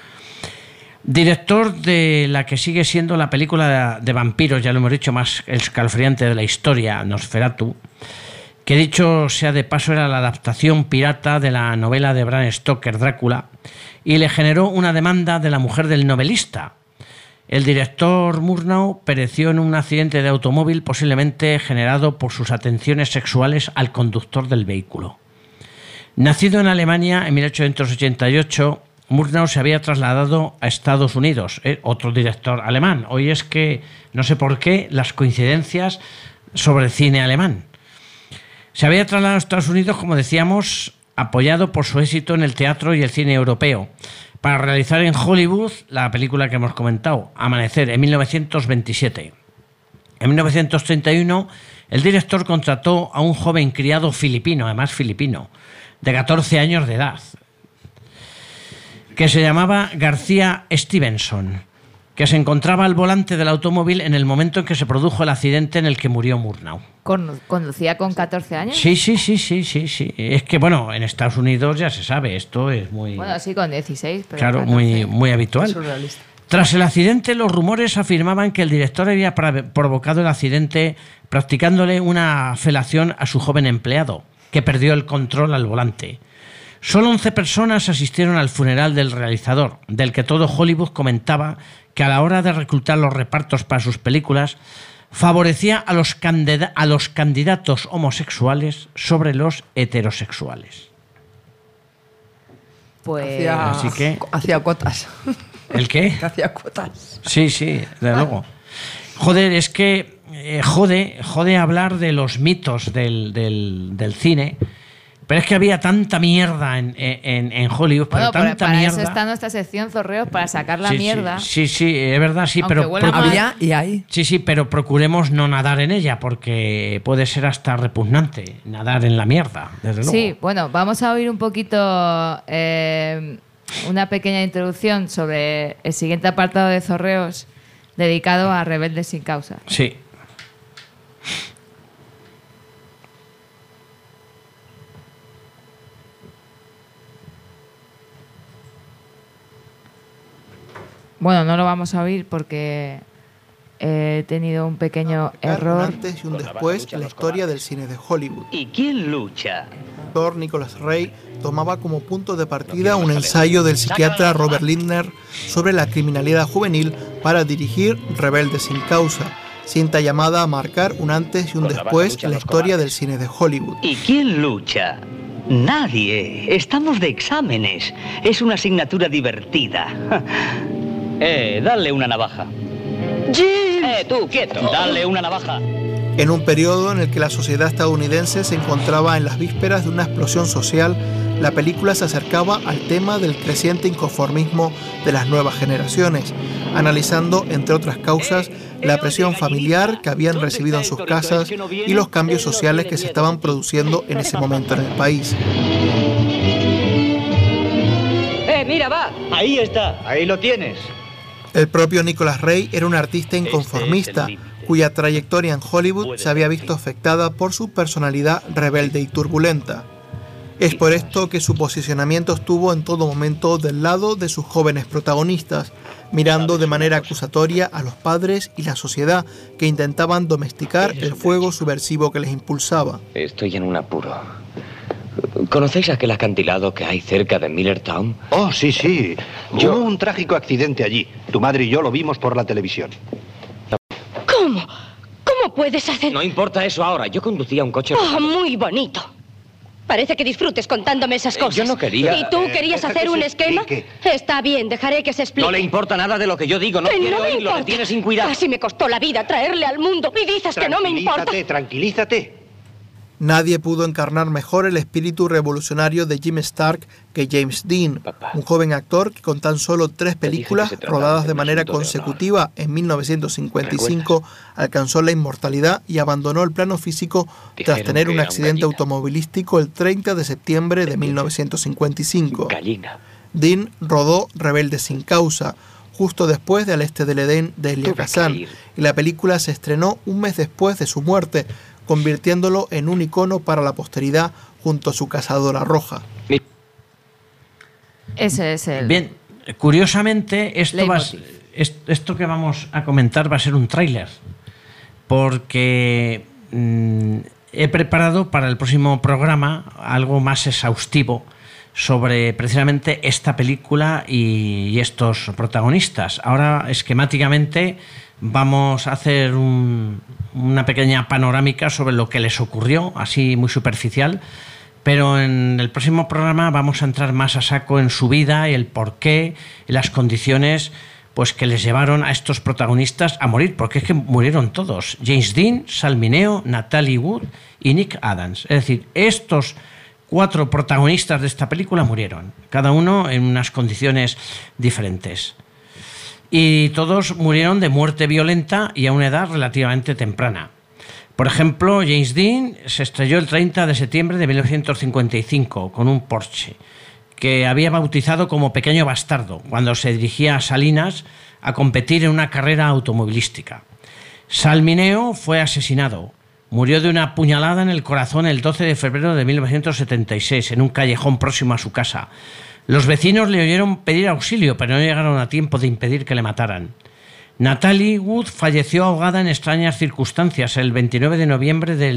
Director de la que sigue siendo la película de vampiros, ya lo hemos dicho, más escalofriante de la historia, Nosferatu, que dicho sea de paso era la adaptación pirata de la novela de Bram Stoker, Drácula, y le generó una demanda de la mujer del novelista. El director Murnau pereció en un accidente de automóvil posiblemente generado por sus atenciones sexuales al conductor del vehículo. Nacido en Alemania en 1888, Murnau se había trasladado a Estados Unidos, otro director alemán. Hoy es que no sé por qué las coincidencias sobre el cine alemán. Se había trasladado a Estados Unidos, como decíamos, apoyado por su éxito en el teatro y el cine europeo, para realizar en Hollywood la película que hemos comentado, Amanecer, en 1927. En 1931, el director contrató a un joven criado filipino, además filipino, de 14 años de edad, que se llamaba García Stevenson, que se encontraba al volante del automóvil en el momento en que se produjo el accidente en el que murió Murnau. ¿Conducía con 14 años? Sí. Es que, bueno, en Estados Unidos ya se sabe, esto es muy... Bueno, sí, con 16. Pero claro, 14. muy habitual. Tras el accidente, los rumores afirmaban que el director había provocado el accidente practicándole una felación a su joven empleado, que perdió el control al volante. Solo 11 personas asistieron al funeral del realizador, del que todo Hollywood comentaba que a la hora de reclutar los repartos para sus películas favorecía a los candidatos homosexuales sobre los heterosexuales. Pues así que hacía cuotas. ¿El qué? Hacía cuotas. Sí, de luego. Joder, es que jode hablar de los mitos del cine. Pero es que había tanta mierda en Hollywood, pero tanta para mierda. Eso está nuestra sección Zorreos, para sacar la mierda. Sí, es verdad, sí, pero había y hay. Sí, pero procuremos no nadar en ella, porque puede ser hasta repugnante nadar en la mierda, desde luego. Sí, bueno, vamos a oír un poquito una pequeña introducción sobre el siguiente apartado de Zorreos dedicado a Rebeldes sin Causa. Sí. Bueno, no lo vamos a oír porque he tenido un pequeño error. Un antes y un después en la historia del cine de Hollywood. ¿Y quién lucha? El actor Nicholas Ray tomaba como punto de partida un ensayo del psiquiatra Robert Lindner sobre la criminalidad juvenil para dirigir Rebelde sin causa, cinta llamada a marcar un antes y un después en la historia del cine de Hollywood. ¿Y quién lucha? Nadie. Estamos de exámenes. Es una asignatura divertida. Dale una navaja. James. Tú, quieto. Dale una navaja. En un periodo en el que la sociedad estadounidense se encontraba en las vísperas de una explosión social, la película se acercaba al tema del creciente inconformismo de las nuevas generaciones, analizando, entre otras causas, la presión familiar que habían recibido en sus casas y los cambios sociales que se estaban produciendo en ese momento en el país. Mira, va. Ahí está. Ahí lo tienes. El propio Nicholas Ray era un artista inconformista, cuya trayectoria en Hollywood se había visto afectada por su personalidad rebelde y turbulenta. Es por esto que su posicionamiento estuvo en todo momento del lado de sus jóvenes protagonistas, mirando de manera acusatoria a los padres y la sociedad que intentaban domesticar el fuego subversivo que les impulsaba. Estoy en un apuro. ¿Conocéis aquel acantilado que hay cerca de Millertown? Oh, sí, sí. Hubo un trágico accidente allí. Tu madre y yo lo vimos por la televisión. ¿Cómo? ¿Cómo puedes hacer...? No importa eso ahora. Yo conducía un coche... Oh, muy bonito. Parece que disfrutes contándome esas cosas. Yo no quería... ¿Y tú querías hacer un esquema? Está bien, dejaré que se explique. No le importa nada de lo que yo digo. No quiere oírlo, le tiene sin cuidado. Casi me costó la vida traerle al mundo y dices que no me importa. Tranquilízate. Nadie pudo encarnar mejor el espíritu revolucionario de Jim Stark que James Dean, un joven actor que con tan solo 3 películas rodadas de manera consecutiva en 1955 alcanzó la inmortalidad y abandonó el plano físico tras tener un accidente automovilístico el 30 de septiembre de 1955. Dean rodó Rebelde sin causa, justo después de Al este del Edén de Elia Kazan, y la película se estrenó un mes después de su muerte, convirtiéndolo en un icono para la posteridad junto a su cazadora roja. Ese es el... Bien, curiosamente, esto que vamos a comentar va a ser un tráiler, porque he preparado para el próximo programa algo más exhaustivo sobre precisamente esta película y estos protagonistas. Ahora, esquemáticamente, vamos a hacer una pequeña panorámica sobre lo que les ocurrió, así muy superficial, pero en el próximo programa vamos a entrar más a saco en su vida y el porqué y las condiciones pues que les llevaron a estos protagonistas a morir, porque es que murieron todos: James Dean, Sal Mineo, Natalie Wood y Nick Adams. Es decir, estos 4 protagonistas de esta película murieron, cada uno en unas condiciones diferentes. Y todos murieron de muerte violenta y a una edad relativamente temprana. Por ejemplo, James Dean se estrelló el 30 de septiembre de 1955 con un Porsche que había bautizado como Pequeño Bastardo cuando se dirigía a Salinas a competir en una carrera automovilística. Sal Mineo fue asesinado. Murió de una puñalada en el corazón el 12 de febrero de 1976 en un callejón próximo a su casa. Los vecinos le oyeron pedir auxilio, pero no llegaron a tiempo de impedir que le mataran. Natalie Wood falleció ahogada en extrañas circunstancias el 29 de noviembre de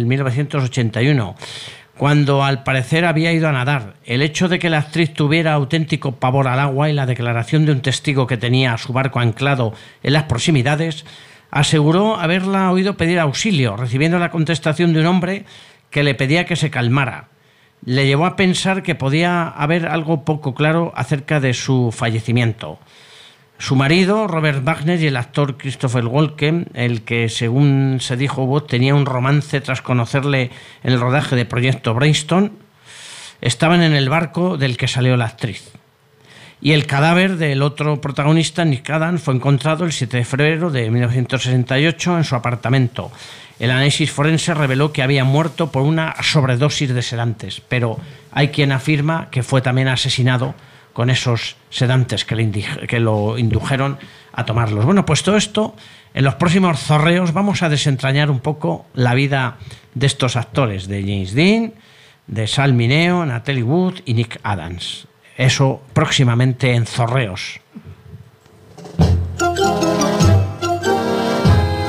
1981, cuando al parecer había ido a nadar. El hecho de que la actriz tuviera auténtico pavor al agua y la declaración de un testigo que tenía su barco anclado en las proximidades aseguró haberla oído pedir auxilio, recibiendo la contestación de un hombre que le pedía que se calmara. Le llevó a pensar que podía haber algo poco claro acerca de su fallecimiento. Su marido, Robert Wagner, y el actor Christopher Walken, el que, según se dijo, Wood tenía un romance tras conocerle en el rodaje de Proyecto Brainstorm, estaban en el barco del que salió la actriz. Y el cadáver del otro protagonista, Nick Adams, fue encontrado el 7 de febrero de 1968 en su apartamento. El análisis forense reveló que había muerto por una sobredosis de sedantes, pero hay quien afirma que fue también asesinado con esos sedantes que lo indujeron a tomarlos. Bueno, pues todo esto, en los próximos zorreos vamos a desentrañar un poco la vida de estos actores, de James Dean, de Sal Mineo, Natalie Wood y Nick Adams. Eso próximamente en zorreos.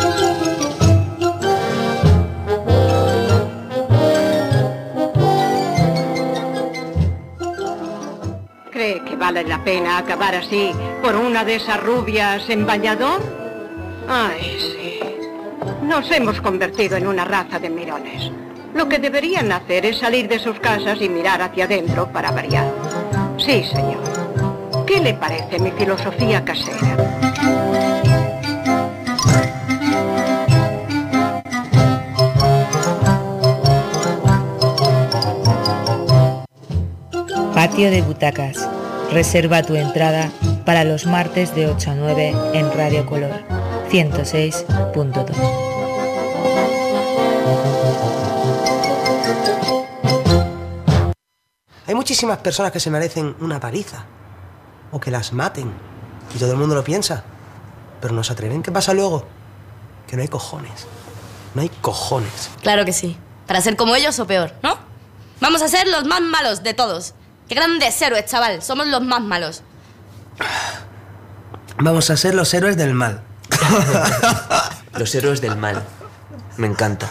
vale la pena acabar así por una de esas rubias en bañador? Ay, sí. Nos hemos convertido en una raza de mirones. Lo que deberían hacer es salir de sus casas y mirar hacia adentro para variar. Sí, señor. ¿Qué le parece mi filosofía casera? Patio de butacas. Reserva tu entrada para los martes de 8 a 9 en Radio Color 106.2. Hay muchísimas personas que se merecen una paliza o que las maten y todo el mundo lo piensa, pero no se atreven. ¿Qué pasa luego? Que no hay cojones. No hay cojones. Claro que sí. Para ser como ellos o peor, ¿no? Vamos a ser los más malos de todos. ¡Qué grandes héroes, chaval! Somos los más malos. Vamos a ser los héroes del mal. Los héroes del mal. Me encanta.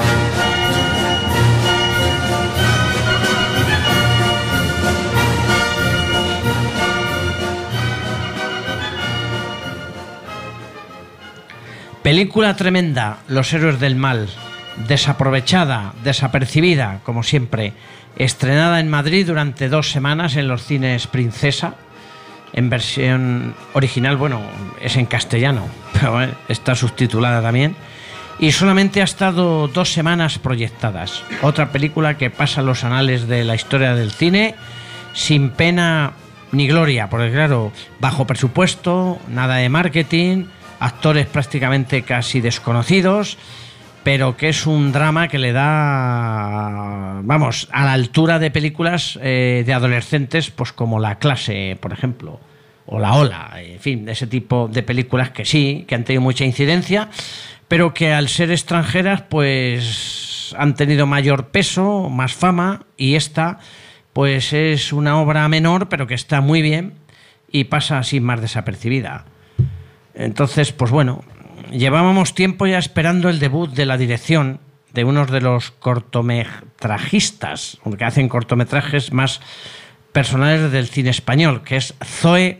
Película tremenda, Los héroes del mal. Desaprovechada, desapercibida, como siempre. Estrenada en Madrid durante 2 semanas en los cines Princesa. En versión original, bueno, es en castellano, pero está subtitulada también. Y solamente ha estado 2 semanas proyectadas. Otra película que pasa los anales de la historia del cine sin pena ni gloria, porque claro, bajo presupuesto, nada de marketing, actores prácticamente casi desconocidos, pero que es un drama que le da, vamos, a la altura de películas de adolescentes, pues como La clase, por ejemplo, o La ola, en fin, de ese tipo de películas que sí, que han tenido mucha incidencia, pero que al ser extranjeras, pues han tenido mayor peso, más fama, y esta, pues es una obra menor, pero que está muy bien y pasa así más desapercibida. Entonces, pues bueno, llevábamos tiempo ya esperando el debut de la dirección de uno de los cortometrajistas, que hacen cortometrajes más personales del cine español, que es Zoe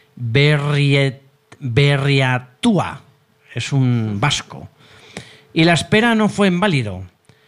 Berriatúa, es un vasco. Y la espera no fue en válido.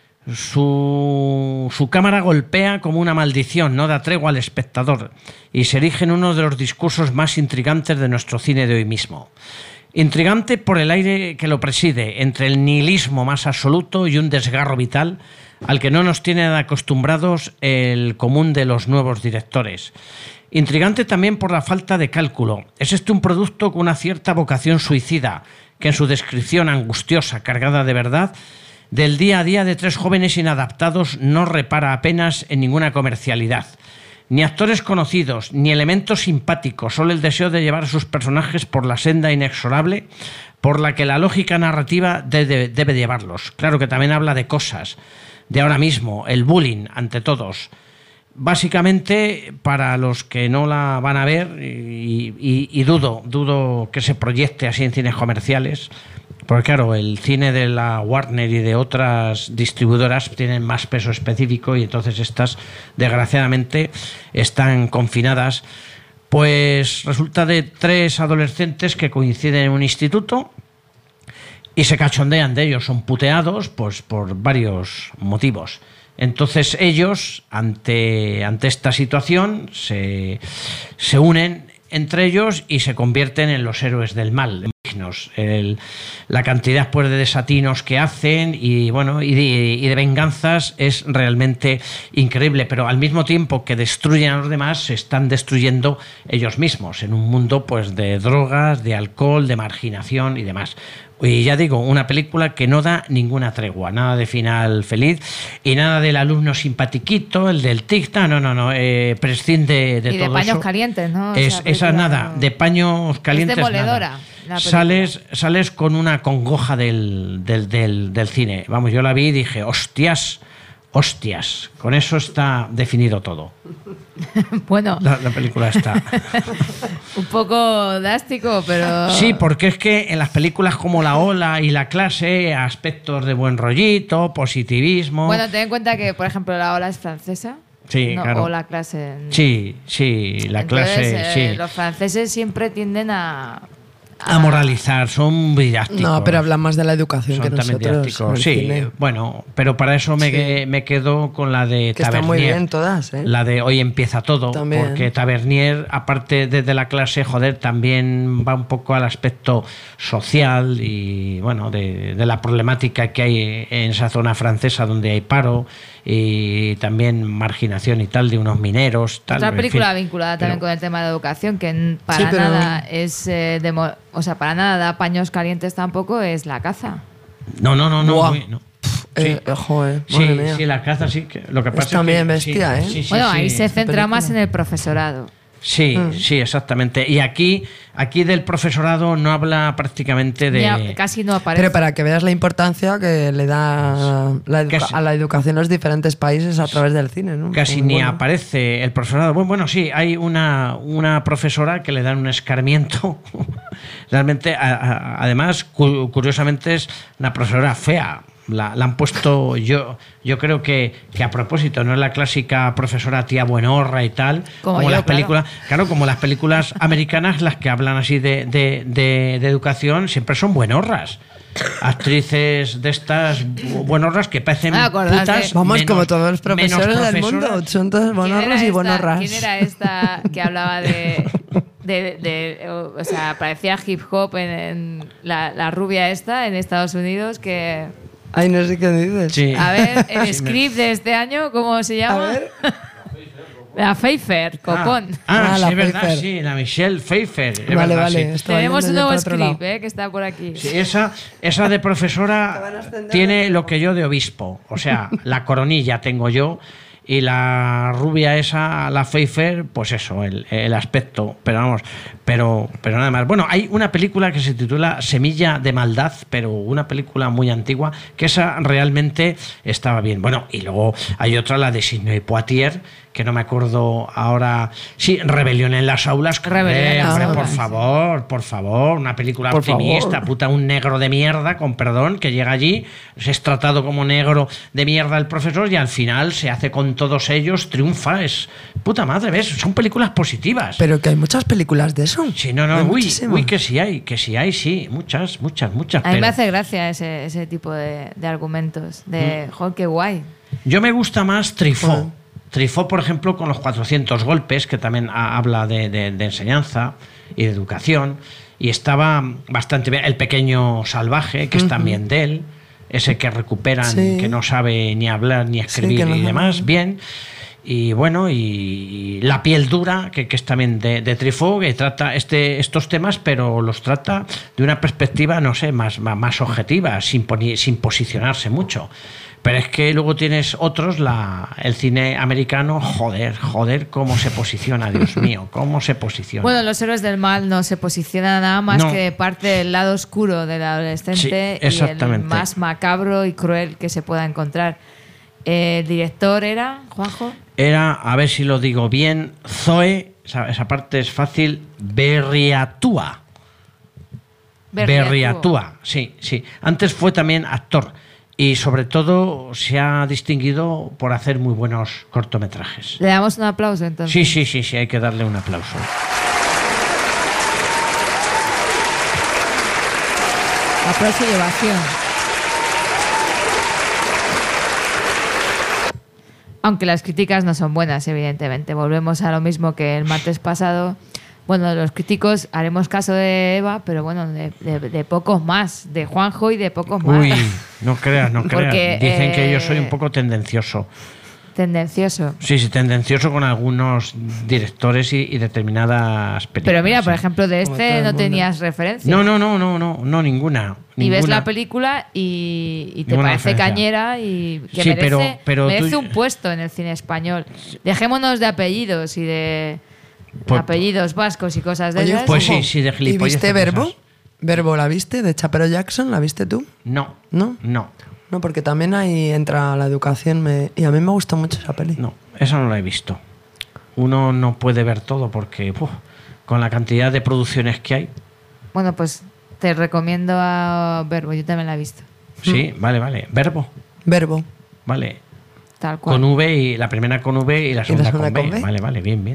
Su cámara golpea como una maldición, no da tregua al espectador y se erige en uno de los discursos más intrigantes de nuestro cine de hoy mismo. Intrigante por el aire que lo preside, entre el nihilismo más absoluto y un desgarro vital al que no nos tienen acostumbrados el común de los nuevos directores. Intrigante también por la falta de cálculo. Es este un producto con una cierta vocación suicida, que en su descripción angustiosa, cargada de verdad, del día a día de 3 jóvenes inadaptados no repara apenas en ninguna comercialidad. Ni actores conocidos, ni elementos simpáticos, solo el deseo de llevar a sus personajes por la senda inexorable por la que la lógica narrativa debe llevarlos. Claro que también habla de cosas, de ahora mismo, el bullying ante todos. Básicamente, para los que no la van a ver, y dudo que se proyecte así en cines comerciales, porque claro, el cine de la Warner y de otras distribuidoras tienen más peso específico y entonces estas, desgraciadamente, están confinadas. Pues resulta de 3 adolescentes que coinciden en un instituto y se cachondean de ellos, son puteados pues por varios motivos. Entonces ellos, ante esta situación, se unen entre ellos y se convierten en los héroes del mal. La cantidad pues, de desatinos que hacen y de venganzas es realmente increíble, pero al mismo tiempo que destruyen a los demás se están destruyendo ellos mismos en un mundo pues de drogas, de alcohol, de marginación y demás. Y ya digo, una película que no da ninguna tregua, nada de final feliz y nada del alumno simpatiquito, el del tic, no, prescinde de todo eso. Y de paños calientes, ¿no? Esa nada, de paños calientes. Es demoledora. Sales con una congoja del cine. Vamos, yo la vi y dije, hostias, con eso está definido todo. Bueno, la película está un poco drástico, pero sí, porque es que en las películas como La ola y La clase, aspectos de buen rollito, positivismo. Bueno, ten en cuenta que, por ejemplo, La ola es francesa Sí, claro. O la clase. Sí, la Entonces, clase, sí. Los franceses siempre tienden a moralizar, son didácticos. No, pero hablan más de la educación son que también nosotros. didácticos. Sí, bueno, pero para eso me quedo con la de que Tavernier. están muy bien todas, ¿eh? La de Hoy empieza todo, También. porque Tavernier, aparte de la clase, joder, también va un poco al aspecto social y, bueno, de la problemática que hay en esa zona francesa donde hay paro y también marginación y tal de unos mineros. Tal, Otra película en fin. vinculada también con el tema de educación, que para Sí, pero- nada es para nada da paños calientes tampoco, es La caza. No. Buah. No. Sí. Joder, Sí, madre mía. sí, la caza sí. Lo que pasa es también que, bestia, ¿eh? Sí, Bueno, sí, ahí sí. se centra más en el profesorado. Sí, sí, exactamente. Y aquí del profesorado no habla prácticamente de... Casi no aparece. Pero para que veas la importancia que le da a la educación en los diferentes países a través del cine, ¿no? Casi Muy ni bueno. aparece el profesorado. Bueno, sí, hay una profesora que le dan un escarmiento. Realmente, además, curiosamente es una profesora fea. La han puesto, yo creo que a propósito, no es la clásica profesora tía buenorra y tal, Como yo, las claro. películas, como las películas americanas, las que hablan así de educación, siempre son buenorras. Actrices de estas buenorras que parecen Acordate. putas. Vamos, menos- como todos los menos profesores del mundo, profesoras. son todos buenorros y buenorras. ¿Quién era esta que hablaba o sea, parecía hip hop en la rubia esta en Estados Unidos que... Ay, no sé qué dices. Sí. A ver, el Sí, script de este año, ¿cómo se llama? La Pfeiffer, copón. Ah, la sí, es verdad, Pfeiffer. sí, la Michelle Pfeiffer. es Vale, verdad, vale. sí. estaba Tenemos un yendo yo nuevo por otro lado. script, que está por aquí. Sí, esa de profesora tiene lo que yo de obispo. O sea, la coronilla tengo yo y la rubia esa, la Pfeiffer, pues eso, el aspecto. Pero vamos, pero nada más. Bueno, hay una película que se titula Semilla de Maldad, pero una película muy antigua, que esa realmente estaba bien. Bueno, y luego hay otra, la de Sidney Poitier, que no me acuerdo ahora. Sí, Rebelión en las aulas. Rebelión en las Hombre, aulas. por favor, una película Por optimista, favor. puta, un negro de mierda, con perdón, que llega allí, es tratado como negro de mierda el profesor y al final se hace con todos ellos, triunfa, es puta madre, ¿ves? Son películas positivas. Pero que hay muchas películas de eso. Sí, no, Hay uy, muchísimas. que sí hay, sí, muchas. A mí pero me hace gracia ese tipo de argumentos. De, joder, qué guay. yo me gusta más Truffaut. Joder. Truffaut, por ejemplo, con los 400 golpes, que también habla de enseñanza y de educación, y estaba bastante bien. El pequeño salvaje, que es también de él, ese que recuperan, Sí. que no sabe ni hablar ni escribir que no y sabe. demás, bien. Y bueno, y La piel dura, que es también de Truffaut, que trata estos temas, pero los trata de una perspectiva, no sé, más objetiva, sin posicionarse mucho. Pero es que luego tienes otros, el cine americano, joder, cómo se posiciona, Dios mío, cómo se posiciona. Bueno, los héroes del mal no se posicionan nada más No. que parte del lado oscuro del adolescente Sí, y el exactamente. más macabro y cruel que se pueda encontrar. El director era, Juanjo. Era, a ver si lo digo bien, Zoe, esa parte es fácil, Berriatúa. Berriatúa, sí. Antes fue también actor y sobre todo se ha distinguido por hacer muy buenos cortometrajes. Le damos un aplauso entonces. Sí, hay que darle un aplauso. Aplauso y ovación. Aunque las críticas no son buenas, evidentemente. Volvemos a lo mismo que el martes pasado. Bueno, los críticos haremos caso de Eva, pero bueno, de pocos más. De Juanjo y de pocos más. Uy, no creas. Porque, Dicen que yo soy un poco tendencioso. Tendencioso. Sí, tendencioso con algunos directores y determinadas películas. Pero mira, por sí. ejemplo, de Como todo este el no mundo. tenías referencia. No, ninguna. Y ves ninguna. la película y te Ninguna parece referencia. cañera y que Sí, merece, pero merece tú- un puesto en el cine español. Dejémonos de apellidos y de Pues- apellidos vascos y cosas de Oye, esas. Pues Juanjo, sí, de ¿Y gilipollas. viste Verbo? ¿Verbo la viste? ¿De Chapero Jackson? ¿La viste tú? No. ¿No? No, No, porque también ahí entra la educación y a mí me gustó mucho esa peli. no, esa no la he visto. Uno no puede ver todo porque con la cantidad de producciones que hay. Bueno, pues te recomiendo a Verbo, yo también la he visto. Sí, vale. Verbo, Verbo. vale. Tal cual. Con V y la primera con V y la segunda con B. Vale, bien.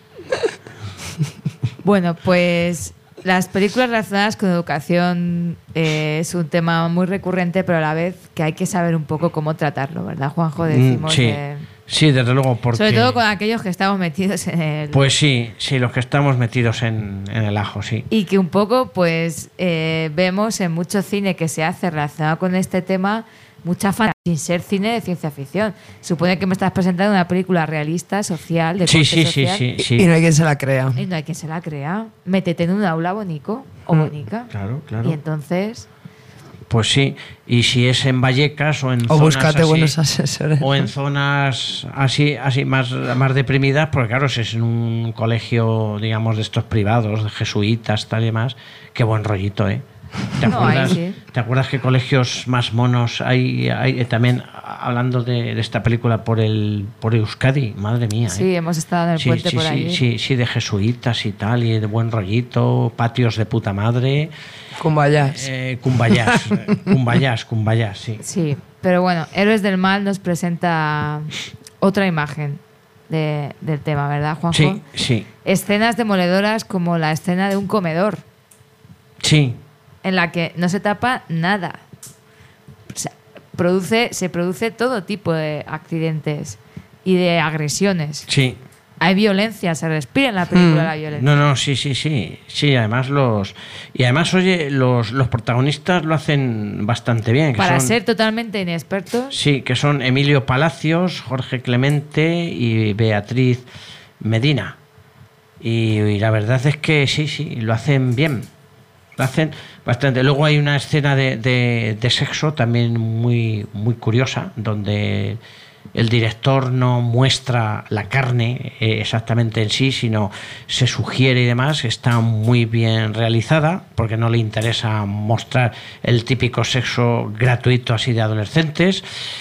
Bueno, pues las películas relacionadas con educación es un tema muy recurrente, pero a la vez que hay que saber un poco cómo tratarlo, ¿verdad, Juanjo? Decimos sí, desde luego. Porque... Sobre todo con aquellos que estamos metidos en el... Pues sí, los que estamos metidos en el ajo, sí. Y que un poco, pues, vemos en mucho cine que se hace relacionado con este tema mucha fantasía, sin ser cine de ciencia ficción. Supone que me estás presentando una película realista, social, de corte social. Sí. Y no hay quien se la crea. Y no hay quien se la crea. Métete en un aula bonico o bonica. Claro. Y entonces... Pues sí, y si es en Vallecas o en o zonas búscate así, buenos asesores. O en zonas así más deprimidas, porque claro, si es en un colegio, digamos, de estos privados, de jesuitas, tal y demás, qué buen rollito, ¿eh? ¿Te acuerdas qué colegios más monos hay también, hablando de esta película por Euskadi? Madre mía. Sí, hemos estado en el puente por ahí. Sí, de jesuitas y tal, y de buen rollito, patios de puta madre. Cumbayás. Cumbayás, sí. Sí, pero bueno, Héroes del Mal nos presenta otra imagen del tema, ¿verdad, Juanjo? Sí. Escenas demoledoras como la escena de un comedor. Sí. En la que no se tapa nada. O sea, se produce todo tipo de accidentes y de agresiones. Sí. Hay violencia, se respira en la película la violencia. No, sí. Además oye, los protagonistas lo hacen bastante bien. Para ser totalmente inexpertos. Sí, que son Emilio Palacios, Jorge Clemente y Beatriz Medina. Y la verdad es que sí, lo hacen bien. Lo hacen bastante. Luego hay una escena de sexo también muy, muy curiosa, donde el director no muestra la carne exactamente en sí, sino se sugiere y demás. Está muy bien realizada, porque no le interesa mostrar el típico sexo gratuito así de adolescentes.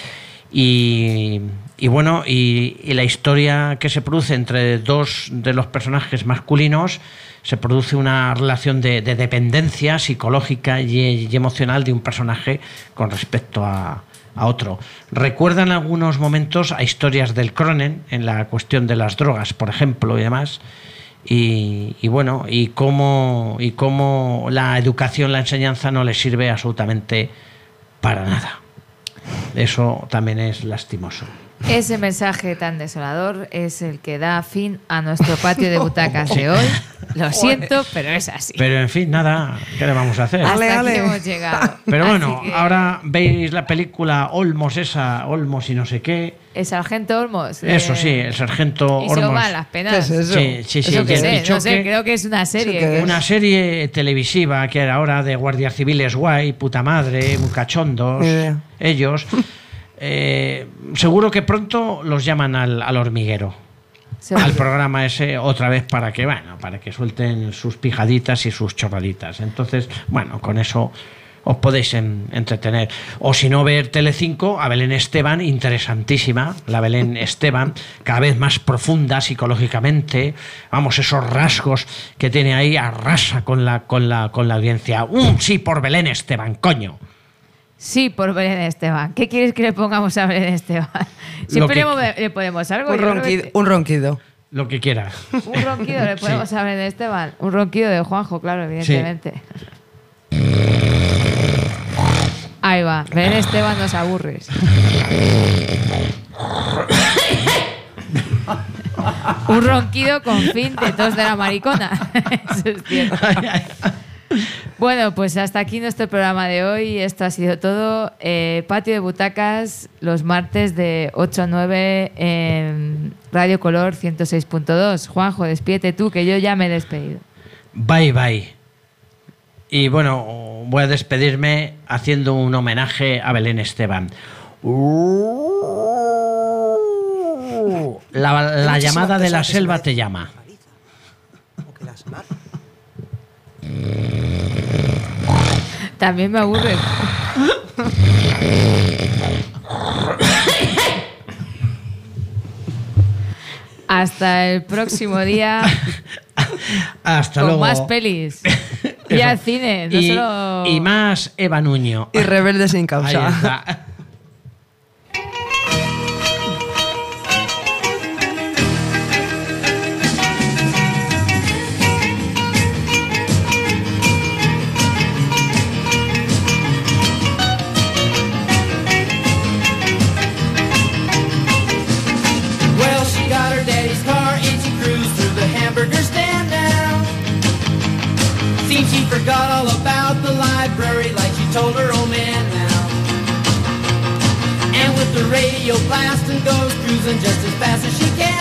Y bueno, y la historia que se produce entre dos de los personajes masculinos, se produce una relación de dependencia psicológica y emocional de un personaje con respecto a otro. Recuerdan algunos momentos a historias del Cronen en la cuestión de las drogas, por ejemplo, y demás. Y bueno, y cómo la educación, la enseñanza no le sirve absolutamente para nada. Eso también es lastimoso. Ese mensaje tan desolador es el que da fin a nuestro patio de butacas de hoy. Lo siento, pero es así. Pero en fin, nada, ¿qué le vamos a hacer? Hasta aquí hemos llegado. Pero bueno, ahora veis la película Olmos y no sé qué. El sargento Olmos. Eso sí, el sargento Olmos. Y se van las penas. ¿Qué es eso? Sí. Eso que sé, no sé, creo que es una serie. Una serie televisiva que era ahora de guardias civiles guay, puta madre, muy cachondos. Ellos. Seguro que pronto los llaman al hormiguero. Al programa ese otra vez para que suelten sus pijaditas y sus chorraditas. Entonces, bueno, con eso os podéis entretener. O si no, ver Telecinco, a Belén Esteban, interesantísima, la Belén Esteban, cada vez más profunda psicológicamente. Vamos, esos rasgos que tiene ahí, arrasa con la audiencia. Sí por Belén Esteban, coño. Sí, por Belén Esteban. ¿Qué quieres que le pongamos a Belén Esteban? Siempre le ponemos algo. Un ronquido. Lo que quieras. Un ronquido le ponemos a Belén Esteban. Un ronquido de Juanjo, claro, evidentemente. Sí. Ahí va. Belén Esteban, nos aburres. Un ronquido con fin de tos de la maricona. Eso es cierto. Bueno, pues hasta aquí nuestro programa de hoy. Esto ha sido todo. Patio de Butacas, los martes de 8 a 9 en Radio Color 106.2. Juanjo, despídete tú, que yo ya me he despedido. Bye. Y bueno, voy a despedirme haciendo un homenaje a Belén Esteban. La llamada de la selva te llama. También me aburre. Hasta el próximo día. Hasta con luego. Más pelis. Y al cine. No solo... y más Eva Nuño. Y Rebelde sin causa. Ahí está. forgot all about the library like she told her old man now. And with the radio blasting goes cruising just as fast as she can.